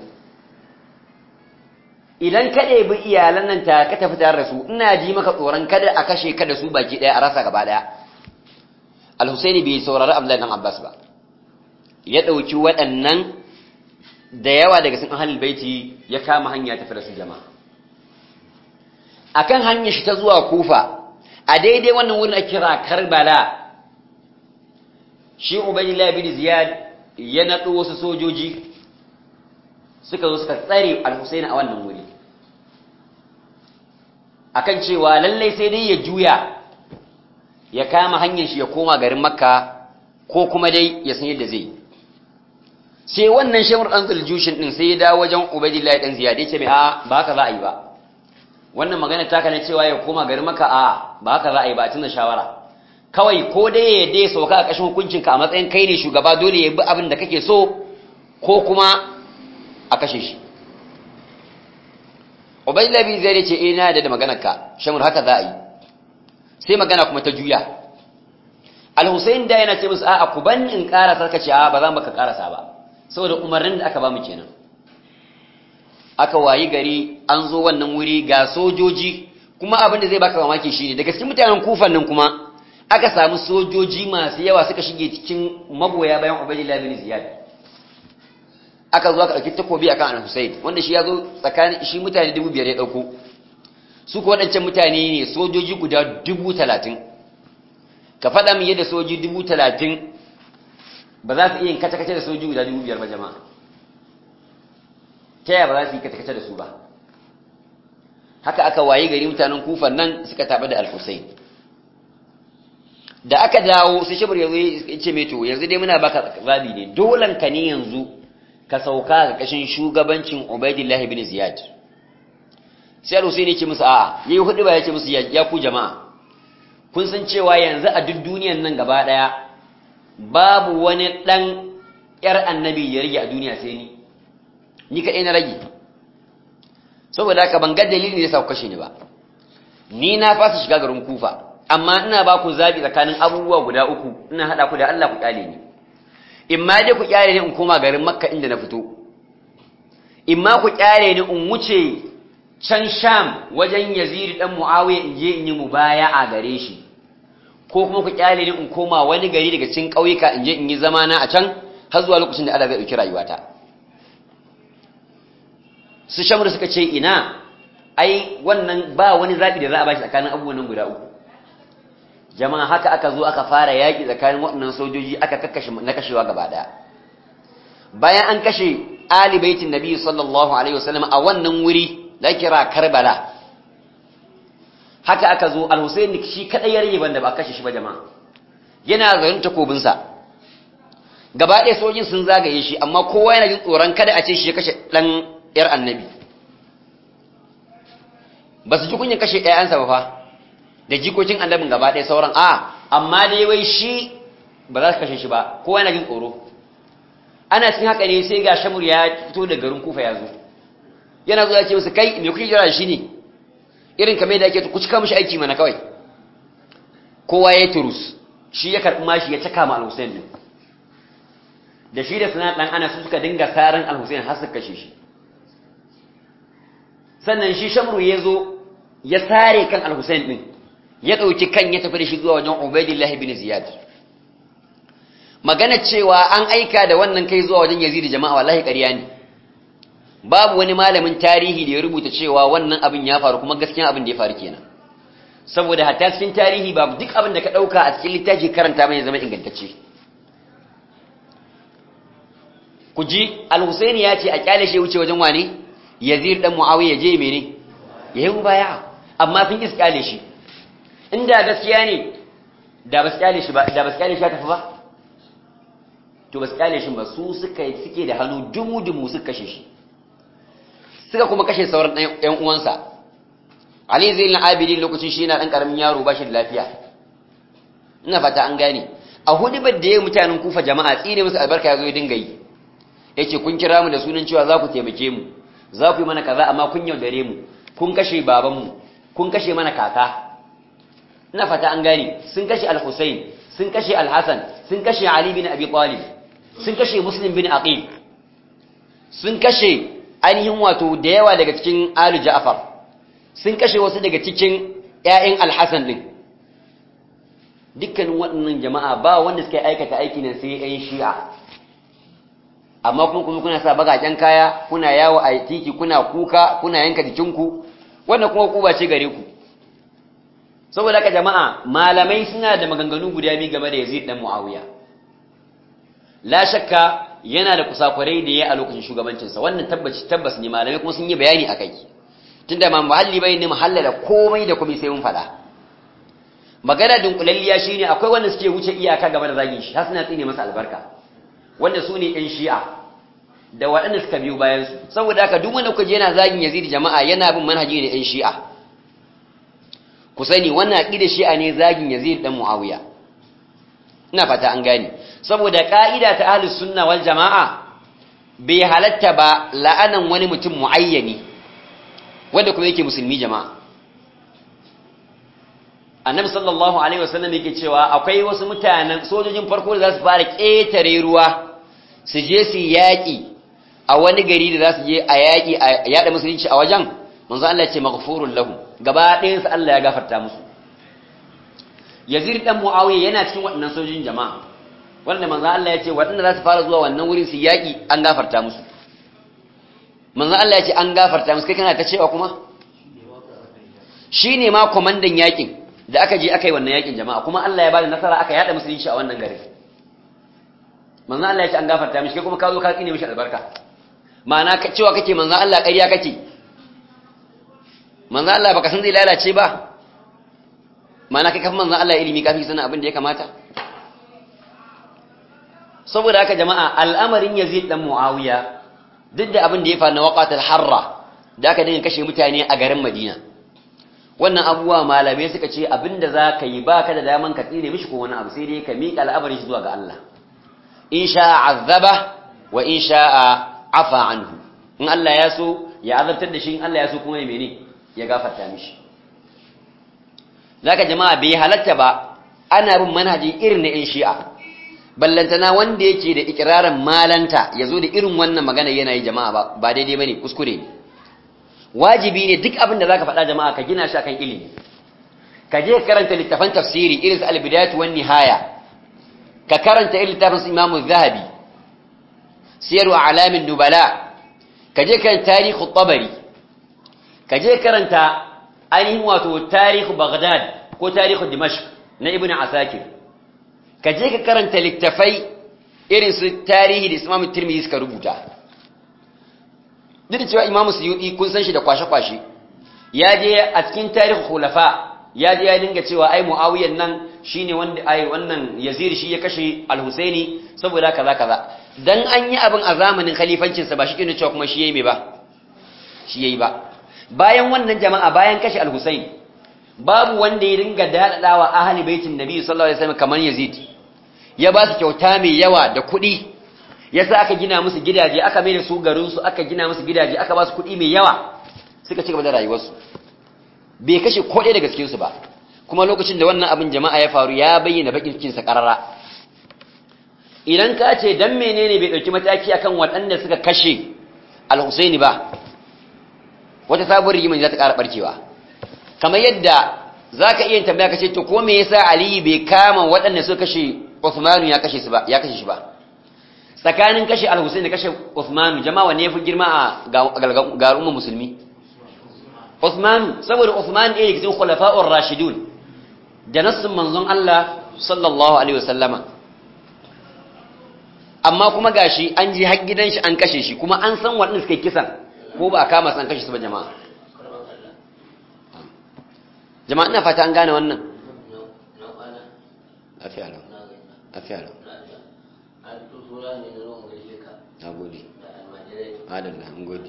idan ka ɗibi iyalan nan ta ka tafi tare da su ina ji maka tsoron kada a kashe ka da su baki ɗaya a rasa gaba ɗaya Al-Husayn bai saurari Abdullahi dan Abbas ba ya ɗauki waɗannan da yawa daga cikin ahlul baiti ya kama hanya tafi da su jama'a akan hanyar shi ta zuwa Kufa a daidai wannan wurin a kira Karbala shi Ubaydillah bin Ziyad ya naɗo wasu sojoji suka zo suka tsare Al-Husayn a wannan wuri akan cewa lallai sai dai ya juya ya kama hanyar shi ya koma garin Makka ko kuma dai ya san yadda zai sai wannan Shamr dan Zuljushin din sai ya dawo wajen Ubaydillah dan Ziyad ya ce mai a ba haka za a yi ba wannan magana taka ne cewa ya koma garin Makka a ba haka za a yi ba tunda shawara kawai ko dai ya dai sauka a ƙashin hukuncinka a matsayin kai ne shugaba dole ya bi abin da kake so ko kuma a kashe shi Ubaydillah bin Ziyad ce eh na da maganarka Shamur haka za a yi sai magana kuma ta juya Al-Husayn da yana ce musu a'a ku ban in karasa kace a ba za mu ka karasa ba saboda umarnin da aka ba mu kenan aka wayi gari an zo wannan wuri ga sojoji kuma abin da zai baka mamaki shine daga cikin mutanen Kufan nan kuma aka samu sojoji masu yawa suka shige cikin magoya bayan Ubaydillah bin Ziyad aka zo aka dauki takobi akan Al-Husayn wanda shi yazo tsakanin shi mutane dubu biyar ya dauko su ko waɗancan mutane ne sojoji guda dubu talatin ka faɗa min yadda sojoji dubu talatin ba za su iya yin kace-kace da sojoji guda dubu biyar ba jama'a ta yaya ba za su yi kace-kace da su ba haka aka wayi gari mutanen kufan nan suka taɓa da al-Husayn da aka dawo sai Shabir yazo ya ce mai to yanzu dai muna baka zabi ne dolan ka ne yanzu ka sauka ga kashin shugabancin Ubaydillah ibn Ziyad sai al-Husayn ya ce musu a'a yayi hudu ba ya ce musu ya ku jama'a kun san cewa yanzu a duk duniyar nan gaba daya babu wani dan yar annabi ya rage a duniya sai ni ni kadai na rage saboda haka ban ga dalilin da yasa ku kashe ni ba ni na fasa shiga garin Kufa amma ina ba ku zabi tsakanin abubuwa guda uku ina hada ku da Allah ku kyale ni imma dai ku kyale ni in koma garin Makka inda na fito imma ku kyale ni in wuce can Sham wajen Yazid dan Muawiya in je in yi mubaya'a gare shi ko kuma ku kyale ni in koma wani gari daga cikin kauyuka in je in yi zamana a can har zuwa lokacin da Allah zai dauki rayuwata su Shamru suka ce ina ai wannan ba wani zabi da za a bashi tsakanin abubuwan nan guda uku jama'a haka aka zo aka fara yaki tsakanin waɗannan sojoji aka kakkashe na kashewa gaba daya bayan an kashe ali baitin nabi sallallahu alaihi wasallam a wannan wuri da kira Karbala haka aka zo al-Husayn shi kadai ya rage banda ba kashe shi ba jama'a yana zaune takobin sa gaba ɗaya sojin sun zagaye shi amma kowa yana jin tsoron kada a ce shi ya kashe dan yar annabi ba su ji kunyin kashe ƴaƴansa ba fa da jikokin annabin gaba ɗaya sauran a amma dai wai shi ba za su kashe shi ba kowa yana jin tsoro ana cikin haka ne sai ga Shamur ya fito da garin Kufa ya zo yana zo ya ce musu kai me kuke jira shi ne irin kamar da ake ku cika mishi aiki mana kawai kowa ya turus shi ya karɓi mashi ya caka ma al-Husayn din da shi da Sinan dan Anas suka dinga saran al-Husayn har suka kashe shi sannan shi Shamru ya zo ya sare kan al-Husayn din ya dauki kan ya tafi da shi zuwa wajen Ubaydillah ibn Ziyad magana cewa an aika da wannan kai zuwa wajen Yazid jama'a wallahi ƙarya ne babu wani malamin tarihi da ya rubuta cewa wannan abin ya faru kuma gaskiya abin da ya faru kenan saboda hatta cikin tarihi babu duk abin da ka dauka a cikin littafi karanta mai zama ingantacce ku ji al-Husayn ya ce a kyale shi wuce wajen wane Yazid dan Muawiya je mene yayi mubaya amma sun iskale shi inda gaskiya ne da bas kyale shi ba da bas kyale shi ta tafi ba to bas kyale shi ba su suka suke da hannu dumu dumu suka kashe shi suka kuma kashe sauran ɗan uwansa Ali Zainul Abidin lokacin shi yana ɗan ƙaramin yaro ba shi da lafiya ina fata an gane a hudubar da ya mutanen Kufa jama'a tsine musu albarka ya zo ya dinga yi yace kun kira mu da sunan cewa za ku taimake mu za ku yi mana kaza amma kun yaudare mu kun kashe baban mu kun kashe mana kaka ina fata an gane sun kashe Al-Husayn sun kashe Al-Hasan sun kashe Ali bin Abi Talib sun kashe Muslim bin Aqil sun kashe ainihin wato da yawa daga cikin Alu Ja'far sun kashe wasu daga cikin ƴaƴan Al-Hasan din dukkanin waɗannan jama'a ba wanda suka aikata aiki nan sai ƴan Shi'a amma kuma kuma kuna sa bagaken kaya kuna yawo a titi kuna kuka kuna yanka jikinku wannan kuma kuba ce gare ku saboda haka jama'a malamai suna da maganganu guda biyu game da Yazid dan Muawiya la shakka yana da kusakurai da yayi a lokacin shugabancinsa wannan tabbaci tabbas ne malamai kuma sun yi bayani akai tunda ma muhalli bai ne muhallala komai da komai sai mun fada magana dunkulalliya shine akwai wanda suke wuce iyaka game da zagin shi har suna tsine masa albarka wanda su ne ɗan shi'a da waɗanda suka biyo bayan su saboda haka duk wanda kuka je yana zagin Yazid jama'a yana bin manhaji ne ɗan shi'a ku sani wannan aqida shi'a ne zagin Yazid dan Muawiya ina fata an gane saboda ka'ida ta ahlus sunna wal jama'a bai halatta ba la'anan wani mutum muayyani wanda kuma yake musulmi jama'a annabi sallallahu alaihi wasallam yake cewa akwai wasu mutanen sojojin farko da za su fara ketare ruwa su je su yaki a wani gari da za su je a yaki a yada musulunci a wajen manzo Allah ya ce maghfurul lahum gaba ɗayan su Allah ya gafarta musu Yazid dan Muawiya yana cikin waɗannan sojojin jama'a wanda manzo Allah ya ce waɗanda za su fara zuwa wannan wurin su yaki an gafarta musu manzo Allah ya ce an gafarta musu kai kana ta cewa kuma shine ma komandan yakin da aka je aka yi wannan yakin jama'a kuma Allah ya bada nasara aka yada musulunci a wannan garin manzo Allah ya ce an gafarta mishi kai kuma ka zo ka tsine mishi albarka ma'ana cewa kake manzo Allah ƙarya kake manzo Allah baka san zai lalace ba ma'ana kai kafin manzo Allah ilimi kafi sanin abin da ya kamata saboda haka jama'a al'amarin Yazid dan Muawiya duk da abin da ya faru na waqatul harra da aka dinga kashe mutane a garin Madina wannan abubuwa malamai suka ce abinda zaka yi baka da daman ka tsine mishi ko wani abu sai dai ka miƙa al'amarin shi zuwa ga Allah in sha'a azaba wa in sha'a afa anhu in Allah ya so ya azabtar da shi in Allah ya so kuma ya mene ya gafarta mishi zaka jama'a bai halatta ba ana bin manhaji irin na ɗan shi'a ballantana wanda yake da ikirarin malanta yazo da irin wannan magana yana yi jama'a ba ba daidai bane kuskure ne wajibi ne duk abin da zaka faɗa jama'a ka gina shi akan ilimi ka je karanta littafan tafsiri irin su al-bidayah wan nihaya ka karanta irin littafin su Imam Az-Zahabi Siyaru A'lamin Nubala ka je kan tarihu Tabari ka je karanta ainihin wato tarihu Baghdad ko tarihu Dimashq na Ibn Asakir ka je ka karanta littafai irin su tarihi da Imam Tirmidhi suka rubuta duk da cewa Imam Suyuti kun san shi da kwashe-kwashe ya je a cikin tarihu khulafa ya je ya dinga cewa ai Muawiyan nan shine wanda ai wannan Yazid shi ya kashe Al-Husaini saboda kaza kaza dan an yi abin a zamanin khalifancin sa ba shi kine cewa kuma shi yayi me ba shi yayi ba bayan wannan jama'a bayan kashe Al-Husaini babu wanda ya dinga dadadawa ahli baitin Nabi sallallahu alaihi wasallam kamar Yazid ya ba su kyauta mai yawa da kuɗi yasa aka gina musu gidaje aka mai da su garin su aka gina musu gidaje aka ba su kuɗi mai yawa suka ci gaba da rayuwarsu bai kashe ko ɗaya daga cikin su ba kuma lokacin da wannan abin jama'a ya faru ya bayyana bakin cikin sa karara idan ka ce dan menene bai dauki mataki akan waɗanda suka kashe Al-Husaini ba wata sabuwar rigima za ta ƙara barkewa kamar yadda zaka iya tambaya kace to ko me yasa Ali bai kama waɗanda suka kashe Uthman ya kashe su ba ya kashe shi ba tsakanin kashe Al-Husaini da kashe Uthman jama'a wanne yafi girma a ga al'ummar musulmi Uthman saboda Uthman ɗaya daga cikin khulafa'ur rashidun da nassin manzon Allah sallallahu alaihi wasallama amma kuma gashi an ji har gidan shi an kashe shi kuma an san waɗanda suka kisan ko ba a kama san kashe su ba jama'a jama'a ina fata an gane wannan afiya lau afiya lau na gode adalla an gode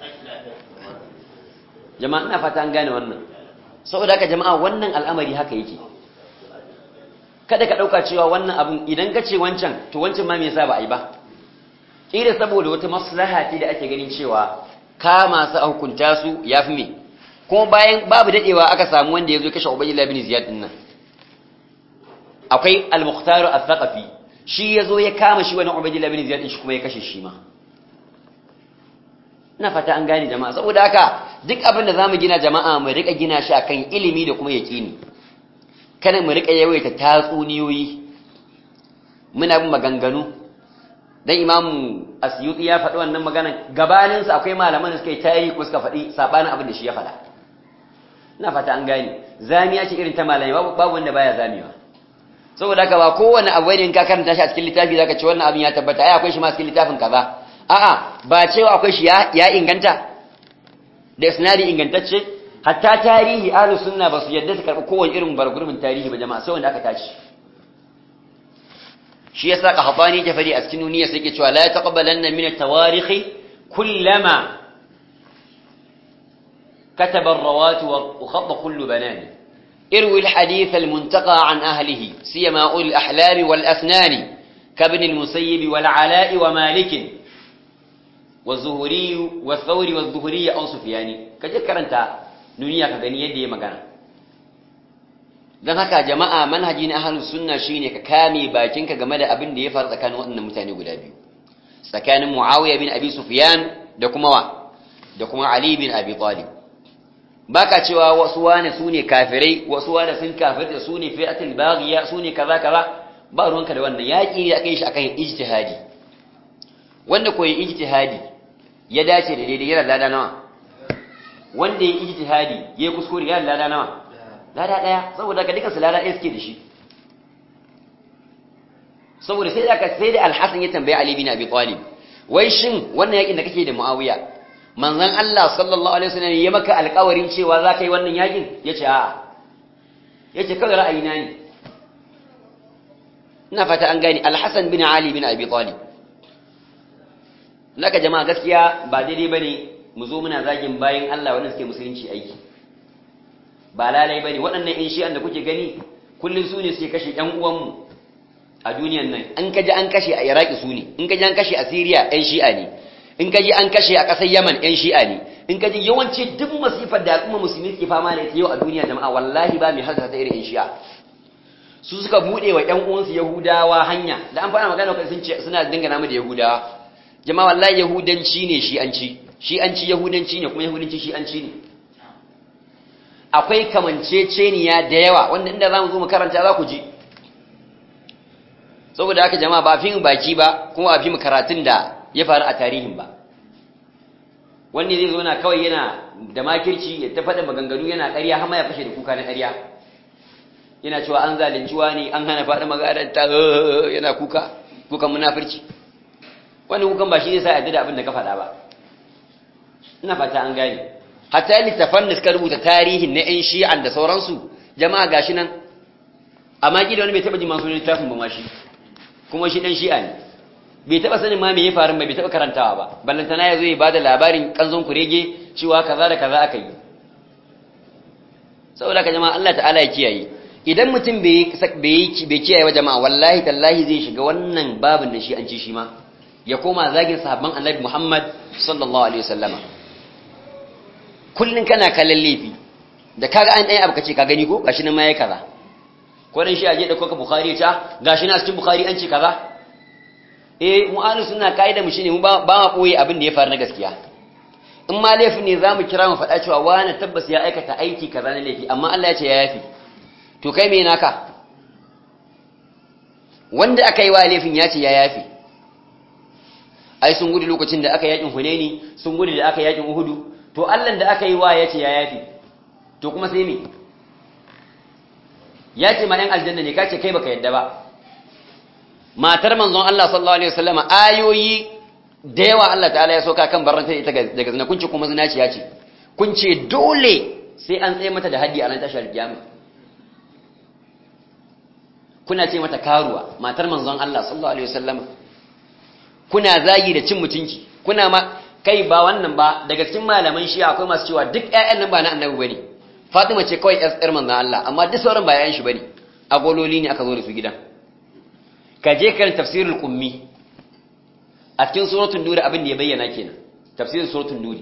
jama'a ina fata an gane wannan saboda haka jama'a wannan al'amari haka yake kada ka dauka cewa wannan abun idan ka ce wancan to wancan ma me yasa ba ai ba kira saboda wata maslaha ce da ake ganin cewa ka masu hukunta su yafi me kuma bayan babu dadewa aka samu wanda yazo kashe Ubaydullah bin Ziyad din nan akwai al-Mukhtar al-Thaqafi shi yazo ya kama shi wannan Ubaydullah bin Ziyad din shi kuma ya kashe shi ma ina fata an gane jama'a saboda haka duk abin da zamu gina jama'a mu rika gina shi akan ilimi da kuma yaqini kada mu rika yawaita tatsuniyoyi muna bin maganganu dan Imam Asyuti ya faɗi wannan magana gabanin sa akwai malaman da suka yi tarihi ko suka faɗi sabanin abin da shi ya faɗa ina fata an gane zamiya ce irin ta malamai babu babu wanda baya zamiwa saboda haka ba kowanne abu ne in ka karanta shi a cikin littafi zaka ce wannan abin ya tabbata ai akwai shi ma cikin littafin kaza a'a ba cewa akwai shi ya inganta da isnadi ingantacce hatta tarihi ahlus sunna ba su yadda su karɓi kowanne irin bargurbin tarihi ba jama'a sai wanda aka tashi shi yasa qahtani ta fadi a cikin nuniya sai yake cewa la taqbalanna min at-tawarikh kullama kataba ar-rawat wa khatta kullu banani irwi al-hadith al-muntaqa an ahlihi siyama ul ahlam wal asnan kabn al-musayyib wal ala'i wa malik والزهري والثوري والظهري أو سفياني kaje karanta duniya ka gani yadda ya magana dan haka jama'a manhaji na ahlus sunna shine ka kame bakinka game da abin da ya faru tsakanin waɗannan mutane guda biyu tsakanin Muawiya bin Abi Sufyan da kuma wa da kuma Ali bin Abi Talib baka cewa wasu wane sune kafirai wasu wane sun kafirta sune fi'atul baghiya sune kaza kaza ba ruwanka da wannan yaki ne akai shi akan ijtihadi wanda koyi ijtihadi ya dace da daidai yana lada nawa wanda ya ijtihadi ya kuskure ya lada nawa lada daya saboda ka duka su lada ɗaya suke da shi saboda sai da ka sai da al-Hasan ya tambaye Ali bin Abi Talib wai shin wannan yakin da kake da Muawiya manzon Allah sallallahu alaihi wasallam ya maka alƙawarin cewa za ka yi wannan yakin yace a'a yace kawai ra'ayina ne ina fata an gani al-Hasan bin Ali bin Abi Talib naka jama'a gaskiya ba daidai bane mu zo muna zagin bayin Allah wanda suke musulunci aiki ba lalai bane waɗannan in shi'an da kuke gani kullun su ne suke kashe ƴan uwanmu a duniyan nan an kaji an kashe a Iraki su ne in kaji an kashe a Syria ƴan shi'a ne in kaji an kashe a ƙasar Yaman ƴan shi'a ne in kaji yawanci duk masifar da al'umma musulmi suke fama da ita yau a duniya jama'a wallahi ba mai haddasa ta irin ƴan shi'a su suka bude wa ƴan uwansu Yahudawa hanya da an fara magana kai sun ce suna dingana mu da Yahudawa jama'a wallahi yahudanci ne shi'anci shi'anci yahudanci ne kuma yahudanci shi'anci ne akwai kamanceceniya da yawa wanda inda zamu zo mu karanta za ku ji saboda haka jama'a ba fi mu baki ba kuma ba fi mu karatun da ya faru a tarihin ba wanda zai zo na kawai yana da makirci ya ta faɗa maganganu yana ƙarya har ma ya fashe da kuka na ƙarya yana cewa an zalunci wani an hana faɗa magana ta yana kuka kukan munafurci wannan kukan ba shi zai sa a da abin da ka faɗa ba ina fata an gane hatta littafan da suka rubuta tarihin na ƴan shi'an da sauransu jama'a gashi nan amma kila wani bai taɓa jin masu littafin ba ma shi kuma shi ɗan shi'a ne bai taɓa sanin ma me ya faru ba bai taɓa karantawa ba ballantana ya zo ya bada labarin kanzon kurege cewa kaza da kaza aka yi saboda ka jama'a Allah ta'ala ya kiyaye idan mutum bai bai kiyaye wa jama'a wallahi tallahi zai shiga wannan babin da shi an ci shi ma ya koma zagin sahabban Annabi Muhammad sallallahu alaihi wasallama kullun kana kallon laifi da kaga an dai abu kace ka gani ko gashi nan ma yayi kaza ko dan shi aje da koka Bukhari ya ce gashi na cikin Bukhari an ce kaza eh mu ahlus sunna kaida mu shine mu ba ma koyi abin da ya faru na gaskiya in ma laifin ne zamu kira mu faɗa cewa wani tabbas ya aikata aiki kaza na laifi amma Allah ya ce ya yafi to kai me naka wanda aka yi wa laifin ya ce ya yafi ai sun gudu lokacin da aka yakin Hunaini sun gudu da aka yakin Uhud to Allah da aka yi wa ya ce ya yafi to kuma sai me ya ce ma ɗan aljanna ne kace kai baka yadda ba matar manzon Allah sallallahu alaihi wasallam ayoyi da yawa Allah ta'ala ya soka kan barranta ita daga zina kunce kuma zinaciya ce kunce dole sai an tsaye mata da haddi a ran tashar kiyama kuna ce mata karuwa matar manzon Allah sallallahu alaihi wasallam kuna zagi da cin mutunci kuna ma kai ba wannan ba daga cikin malaman shi akwai masu cewa duk ƴaƴan nan ba na annabi bane Fatima ce kawai ƴar manzon Allah amma duk sauran ba ƴaƴan shi bane agololi ne aka zo da su gidan ka je kan tafsirul qummi a cikin suratul nur abin da ya bayyana kenan tafsirin suratul nur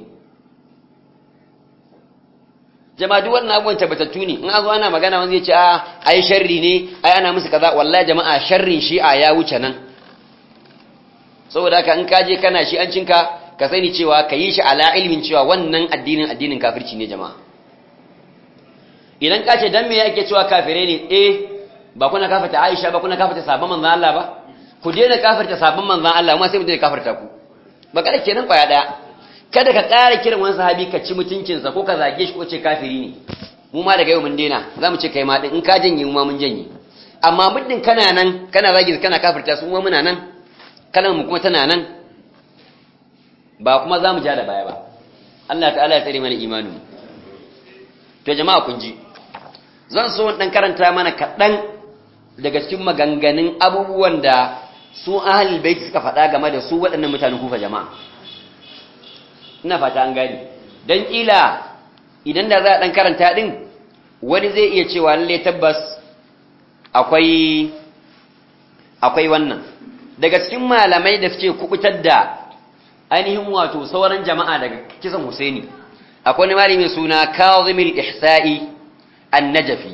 jama'a duk wannan abubuwan tabbatattu ne in an zo ana magana wanda zai ce a ai sharri ne ai ana musu kaza wallahi jama'a sharrin shi'a ya wuce nan saboda haka in ka je kana shi'ancinka ka sani cewa ka yi shi ala ilmin cewa wannan addinin addinin kafirci ne jama'a idan ka ce dan me yake cewa kafire ne eh ba kuna kafirta Aisha ba kuna kafirta sabon manzon Allah ba ku daina kafirta sabon manzon Allah kuma sai mu daina kafirta ku ba kada kenan kwaya daya kada ka ƙara kiran wani sahabi ka ci mutuncinsa ko ka zage shi ko ce kafiri ne mu ma daga yau mun daina zamu ce kai ma din in ka janye mu ma mun janye amma muddin kana nan kana zage kana kafirta su mu muna nan kalmar mu kuma tana nan ba kuma zamu ja da baya ba Allah ta'ala ya tsare mana imanin to jama'a kun ji zan so dan karanta mana kadan daga cikin maganganun abubuwan da su ahlul bait suka faɗa game da su waɗannan mutanen kufa jama'a ina fata an gani dan kila idan da za a dan karanta din wani zai iya cewa lalle tabbas akwai akwai wannan daga cikin malamai da suke kubutar da ainihin wato sauran jama'a daga kisan Husaini akwai wani malami mai suna Kazim al-Ihsa'i an-Najfi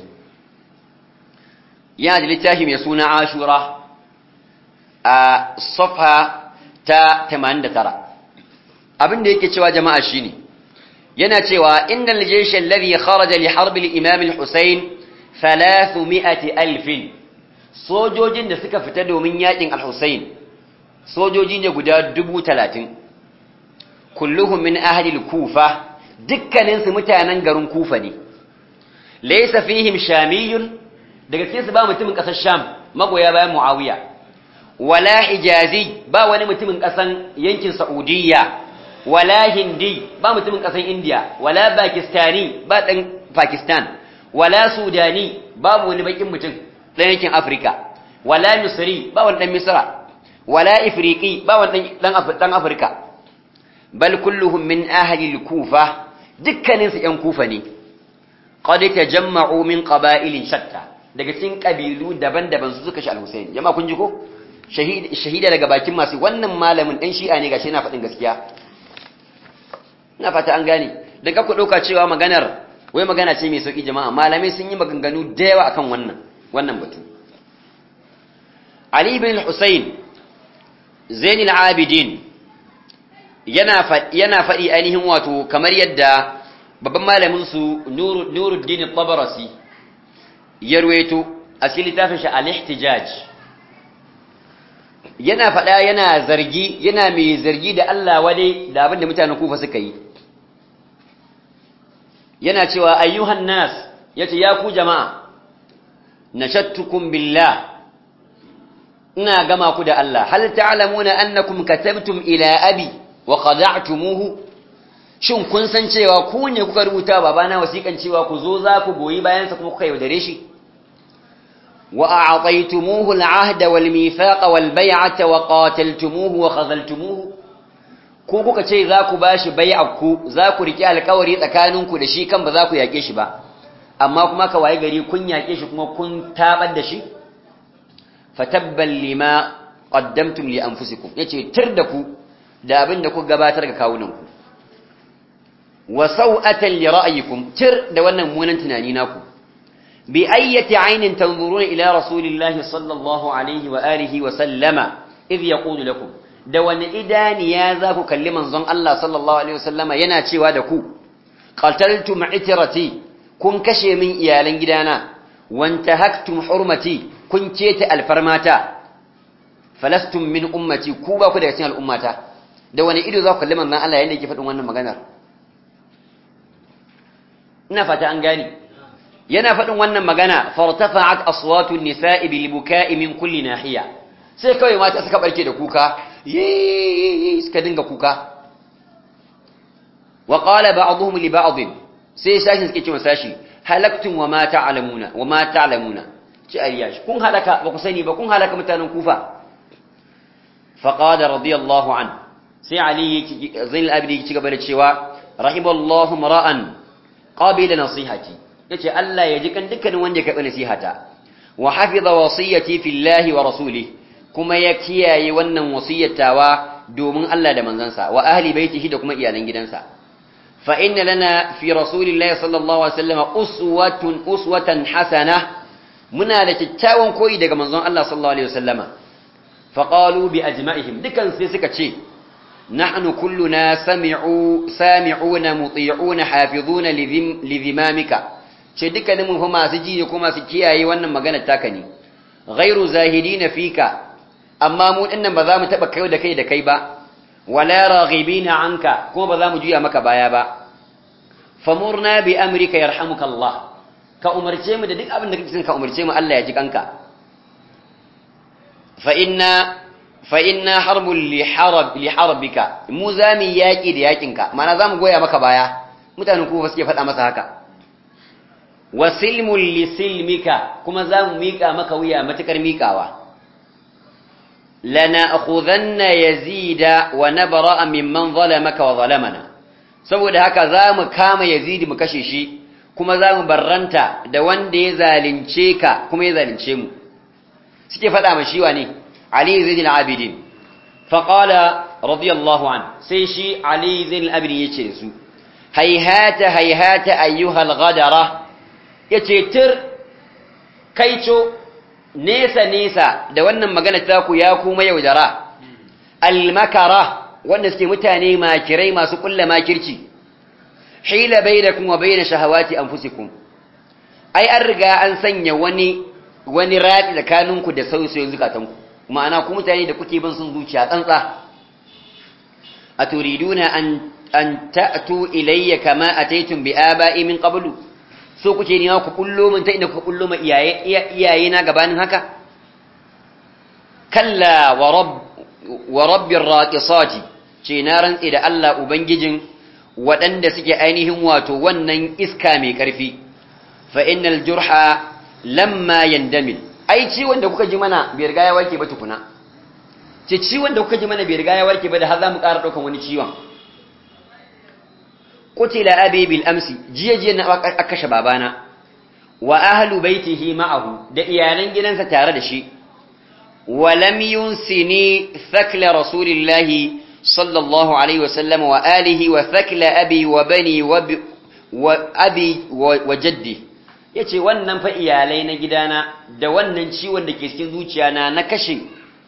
yana da littafi mai suna Ashura a safha ta tamanin da tara abin da yake cewa jama'a shine yana cewa innal jaysh alladhi kharaja li harb al-imam al-Husayn thalathmi'ati alf sojojin da suka fita domin yakin al-Husayn sojoji ne guda dubu talatin kulluhum min ahli al-Kufa dukkanin su mutanen garin Kufa ne laysa fihim shamiyun daga cikin su ba mutumin kasar Sham magoya bayan Muawiya wala hijazi ba wani mutumin kasan yankin Saudiya wala hindi ba mutumin kasan India wala Pakistani ba dan Pakistan wala Sudani babu wani bakin mutum dan yankin Afrika wala Misri ba wani dan Misra wala Ifriqi ba wani dan dan Afrika bal kulluhum min ahli al-Kufa dukkanin su yan Kufa ne qad tajamma'u min qaba'ilin shatta daga cikin kabilu daban-daban su suka shi al-Husayn jama'a kun ji ko shahida daga bakin masu wannan malamin dan shi'a ne gashi yana faɗin gaskiya ina fata an gane dan ka ku dauka cewa maganar wai magana ce mai sauki jama'a malamai sun yi maganganu da yawa akan wannan wannan batu Ali ibn al-Husayn Zain al-Abidin yana faɗi yana faɗi ainihin wato kamar yadda babban malamin su Nuruddin al-Tabarasi ya ruwaito a cikin littafin shi al-Ihtijaj yana faɗa yana zargi yana mai zargi da Allah wadai da abin da mutanen Kufa suka yi yana cewa ayyuhan nas yace ya ku jama'a nashattukum billah ina gama ku da Allah hal ta'lamuna annakum katabtum ila abi wa qada'tumuhu shin kun san cewa ku ne kuka rubuta babana wasiƙan cewa ku zo za ku goyi bayan sa kuma kuka yaudare shi وأعطيتموه العهد والميثاق والبيعة وقاتلتموه وخذلتموه ko kuka ce za ku bashi bai'arku za ku riki alƙawari tsakaninku da shi kan ba za ku yake shi ba amma kuma ka waye gari kun yake shi kuma kun tabar da shi fatabbal lima qaddamtum li anfusikum yace tir da ku da abin da ku gabatar ga kawunanku wa sau'atan li ra'yikum tir da wannan munan tunani naku بأية عين تنظرون إلى رسول الله صلى الله عليه وآله وسلم إذ يقول لكم دوان إدان ياذاك كلما ظن الله صلى الله عليه وسلم يناتي وادكو قتلتم عترتي كن كشي من إيالين جدانا وانتهكتم حرمتي كن كيت الفرماتا فلستم من أمتي كوبا كده يسين الأمتا دوان إدو ذاك كلما ظن الله يلي كفت أمانا مغانر نفت أنغاني yana faɗin wannan magana fartafa'at aswatun nisa'i bil buka'i min kulli nahiya sai kawai mata suka barke da kuka yi suka dinga kuka wa qala ba'dhum li ba'd sai sashin suke cewa sashi halaktum wa ma ta'lamuna wa ma ta'lamuna ci ariyash kun halaka ba ku sani ba kun halaka mutanen kufa fa qala radiyallahu an sai ali zain al-abidi ci gaba da cewa rahimallahu mar'an qabila nasihati yace Allah ya ji kan dukkanin wanda ya karbi nasihata wa hafiza wasiyati fillahi wa rasuli kuma ya kiyaye wannan wasiyatawa domin Allah da manzansa wa ahli baitihi da kuma iyalan gidansa fa inna lana fi rasulillahi sallallahu alaihi wasallam uswatun uswatan hasana muna da kyakkyawan koyi daga manzon Allah sallallahu alaihi wasallama fa qalu bi ajma'ihim dukan sai suka ce nahnu kulluna sami'u sami'una muti'una hafizuna lidhimamika ce dukkanin mu fa masu ji ne kuma masu kiyaye wannan magana taka ne ghairu zahidina fika amma mu dinnan ba za mu taba kai da kai da kai ba wala raghibina anka kuma ba za mu juya maka baya ba famurna bi amrika yarhamuka Allah ka umarce mu da duk abin da kake son ka umarce mu Allah ya ji kanka fa inna fa inna harbul li harb li harbika mu zami yaki da yakinka ma'ana zamu goya maka baya mutanen ku ba suke faɗa masa haka wa silmul li silmika kuma zamu mika maka wuya matakar mikawa lana akhudanna yazida wa nabra mimman zalamaka wa zalamana saboda haka zamu kama yazidi mu kashe shi kuma zamu barranta da wanda ya zalunce ka kuma ya zalunce mu suke fada ma shi wane ali zaid al-abidin fa qala radiyallahu an sai shi ali zaid al-abidin yace su hayhata hayhata ayyuha al-ghadara yace tir kaico nesa nesa da wannan magana ta ku ya kuma yaudara al-makara wanda suke mutane makirai masu kulla makirci hila bainakum wa bain shahawati anfusikum ai an riga an sanya wani wani radi tsakaninku da sauyoyin zukatanku ma'ana ku mutane da kuke bin sun zuciya tsantsa aturiduna an an ta'tu ilayya kama ataytum bi aba'i min qablu so kuke ni ku kullo mun ta inda ku kullo ma iyaye iyaye na gabanin haka kalla wa rabb wa rabbir raqisati ce na rantsi da Allah ubangijin waɗanda suke ainihin wato wannan iska mai ƙarfi fa innal jurha lamma yandamil ai ciwon da kuka ji mana bai riga ya warke ba tukuna ce ciwon da kuka ji mana bai riga ya warke ba da har za mu ƙara ɗaukan wani ciwon qutila abi bil amsi jiya jiya na aka kashe babana wa ahlu baitihi ma'ahu da iyalan gidansa tare da shi wa lam yunsini thakla rasulillahi sallallahu alaihi wa sallam wa alihi wa thakla abi wa bani wa abi wa jaddi yace wannan fa iyalai na gidana da wannan ciwon da ke cikin zuciyana na kashe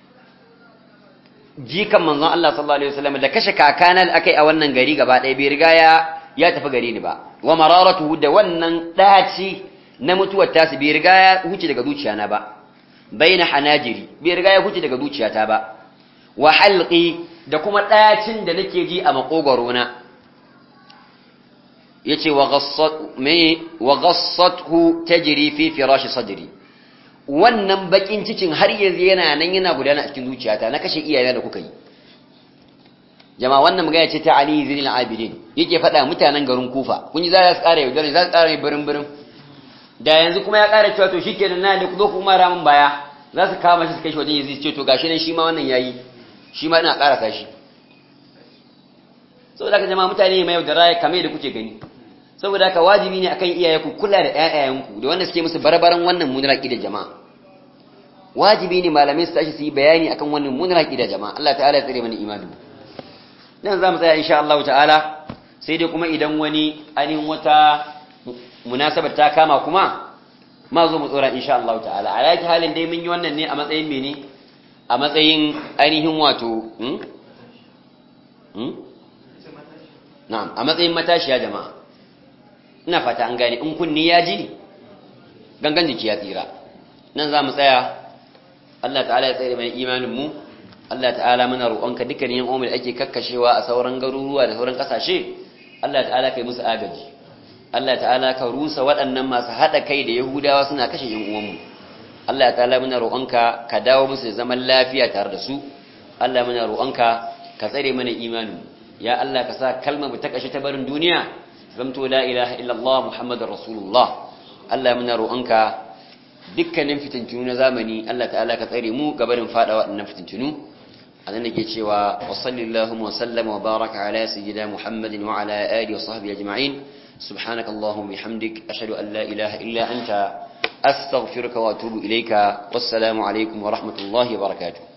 jikan manzon Allah sallallahu alaihi wasallam da kashe kakana da akai a wannan gari gaba ɗaya bai riga ya ya tafi gari ni ba wa mararatuhu da wannan daci na mutuwar tasu bai riga ya huce daga zuciyana ba baina hanajiri bai riga ya huce daga zuciyata ba wa halqi da kuma dacin da nake ji a makogoro na yace wa ghassat mai wa ghassathu tajri fi firash sadri wannan bakin cikin har yanzu yana nan yana gudana a cikin zuciyata na kashe iyayena da kuka yi jama'a wannan magana ce ta Ali ibn al-Abidin yake faɗa mutanen garin Kufa kun ji za su ƙara yaudare za su ƙara birin birin da yanzu kuma ya ƙara cewa to shikenan na da ku zo ku mara min baya za su kama shi su kai shi wajen yanzu ce to gashi nan shi ma wannan yayi shi ma ina ƙara sashi saboda haka jama'a mutane mai yaudara kamar da kuke gani saboda haka wajibi ne akan iyaye ku kula da ƴaƴayenku da wanda suke musu barbaran wannan munar aqida jama'a wajibi ne malamai su tashi su yi bayani akan wannan munar aqida jama'a Allah ta'ala ya tsare mana imanin dan zamu tsaya insha Allah ta'ala sai dai kuma idan wani anin wata munasabar ta kama kuma ma zo mu tsora insha Allah ta'ala a yaki halin dai mun yi wannan ne a matsayin mene a matsayin ainihin wato hmm hmm na'am a matsayin matashiya jama'a ina fata an gane in kunni ya ji gangan jiki ya tsira nan za mu tsaya Allah ta'ala ya tsare mai imanin mu Allah ta'ala muna roƙonka dukkanin yan umar ake kakkashewa a sauran garuruwa da sauran ƙasashe Allah ta'ala kai musu agaji Allah ta'ala ka rusa waɗannan masu haɗa kai da Yahudawa suna kashe yan uwanmu Allah ta'ala muna roƙonka ka dawo musu da zaman lafiya tare da su Allah muna roƙonka ka tsare mana imanin ya Allah ka sa kalmar ta kashe ta barin duniya zamto la ilaha illallah muhammadur rasulullah Allah muna roƙonka dukkanin fitintunu na zamani Allah ta'ala ka tsare mu gabarin fada waɗannan fitintunu anan nake cewa wa sallallahu wa sallama wa baraka ala sayyidina muhammadin wa ala alihi wa sahbihi ajma'in subhanakallahumma bihamdik ashhadu an la ilaha illa anta astaghfiruka wa atubu ilayka wassalamu alaikum wa rahmatullahi wa barakatuh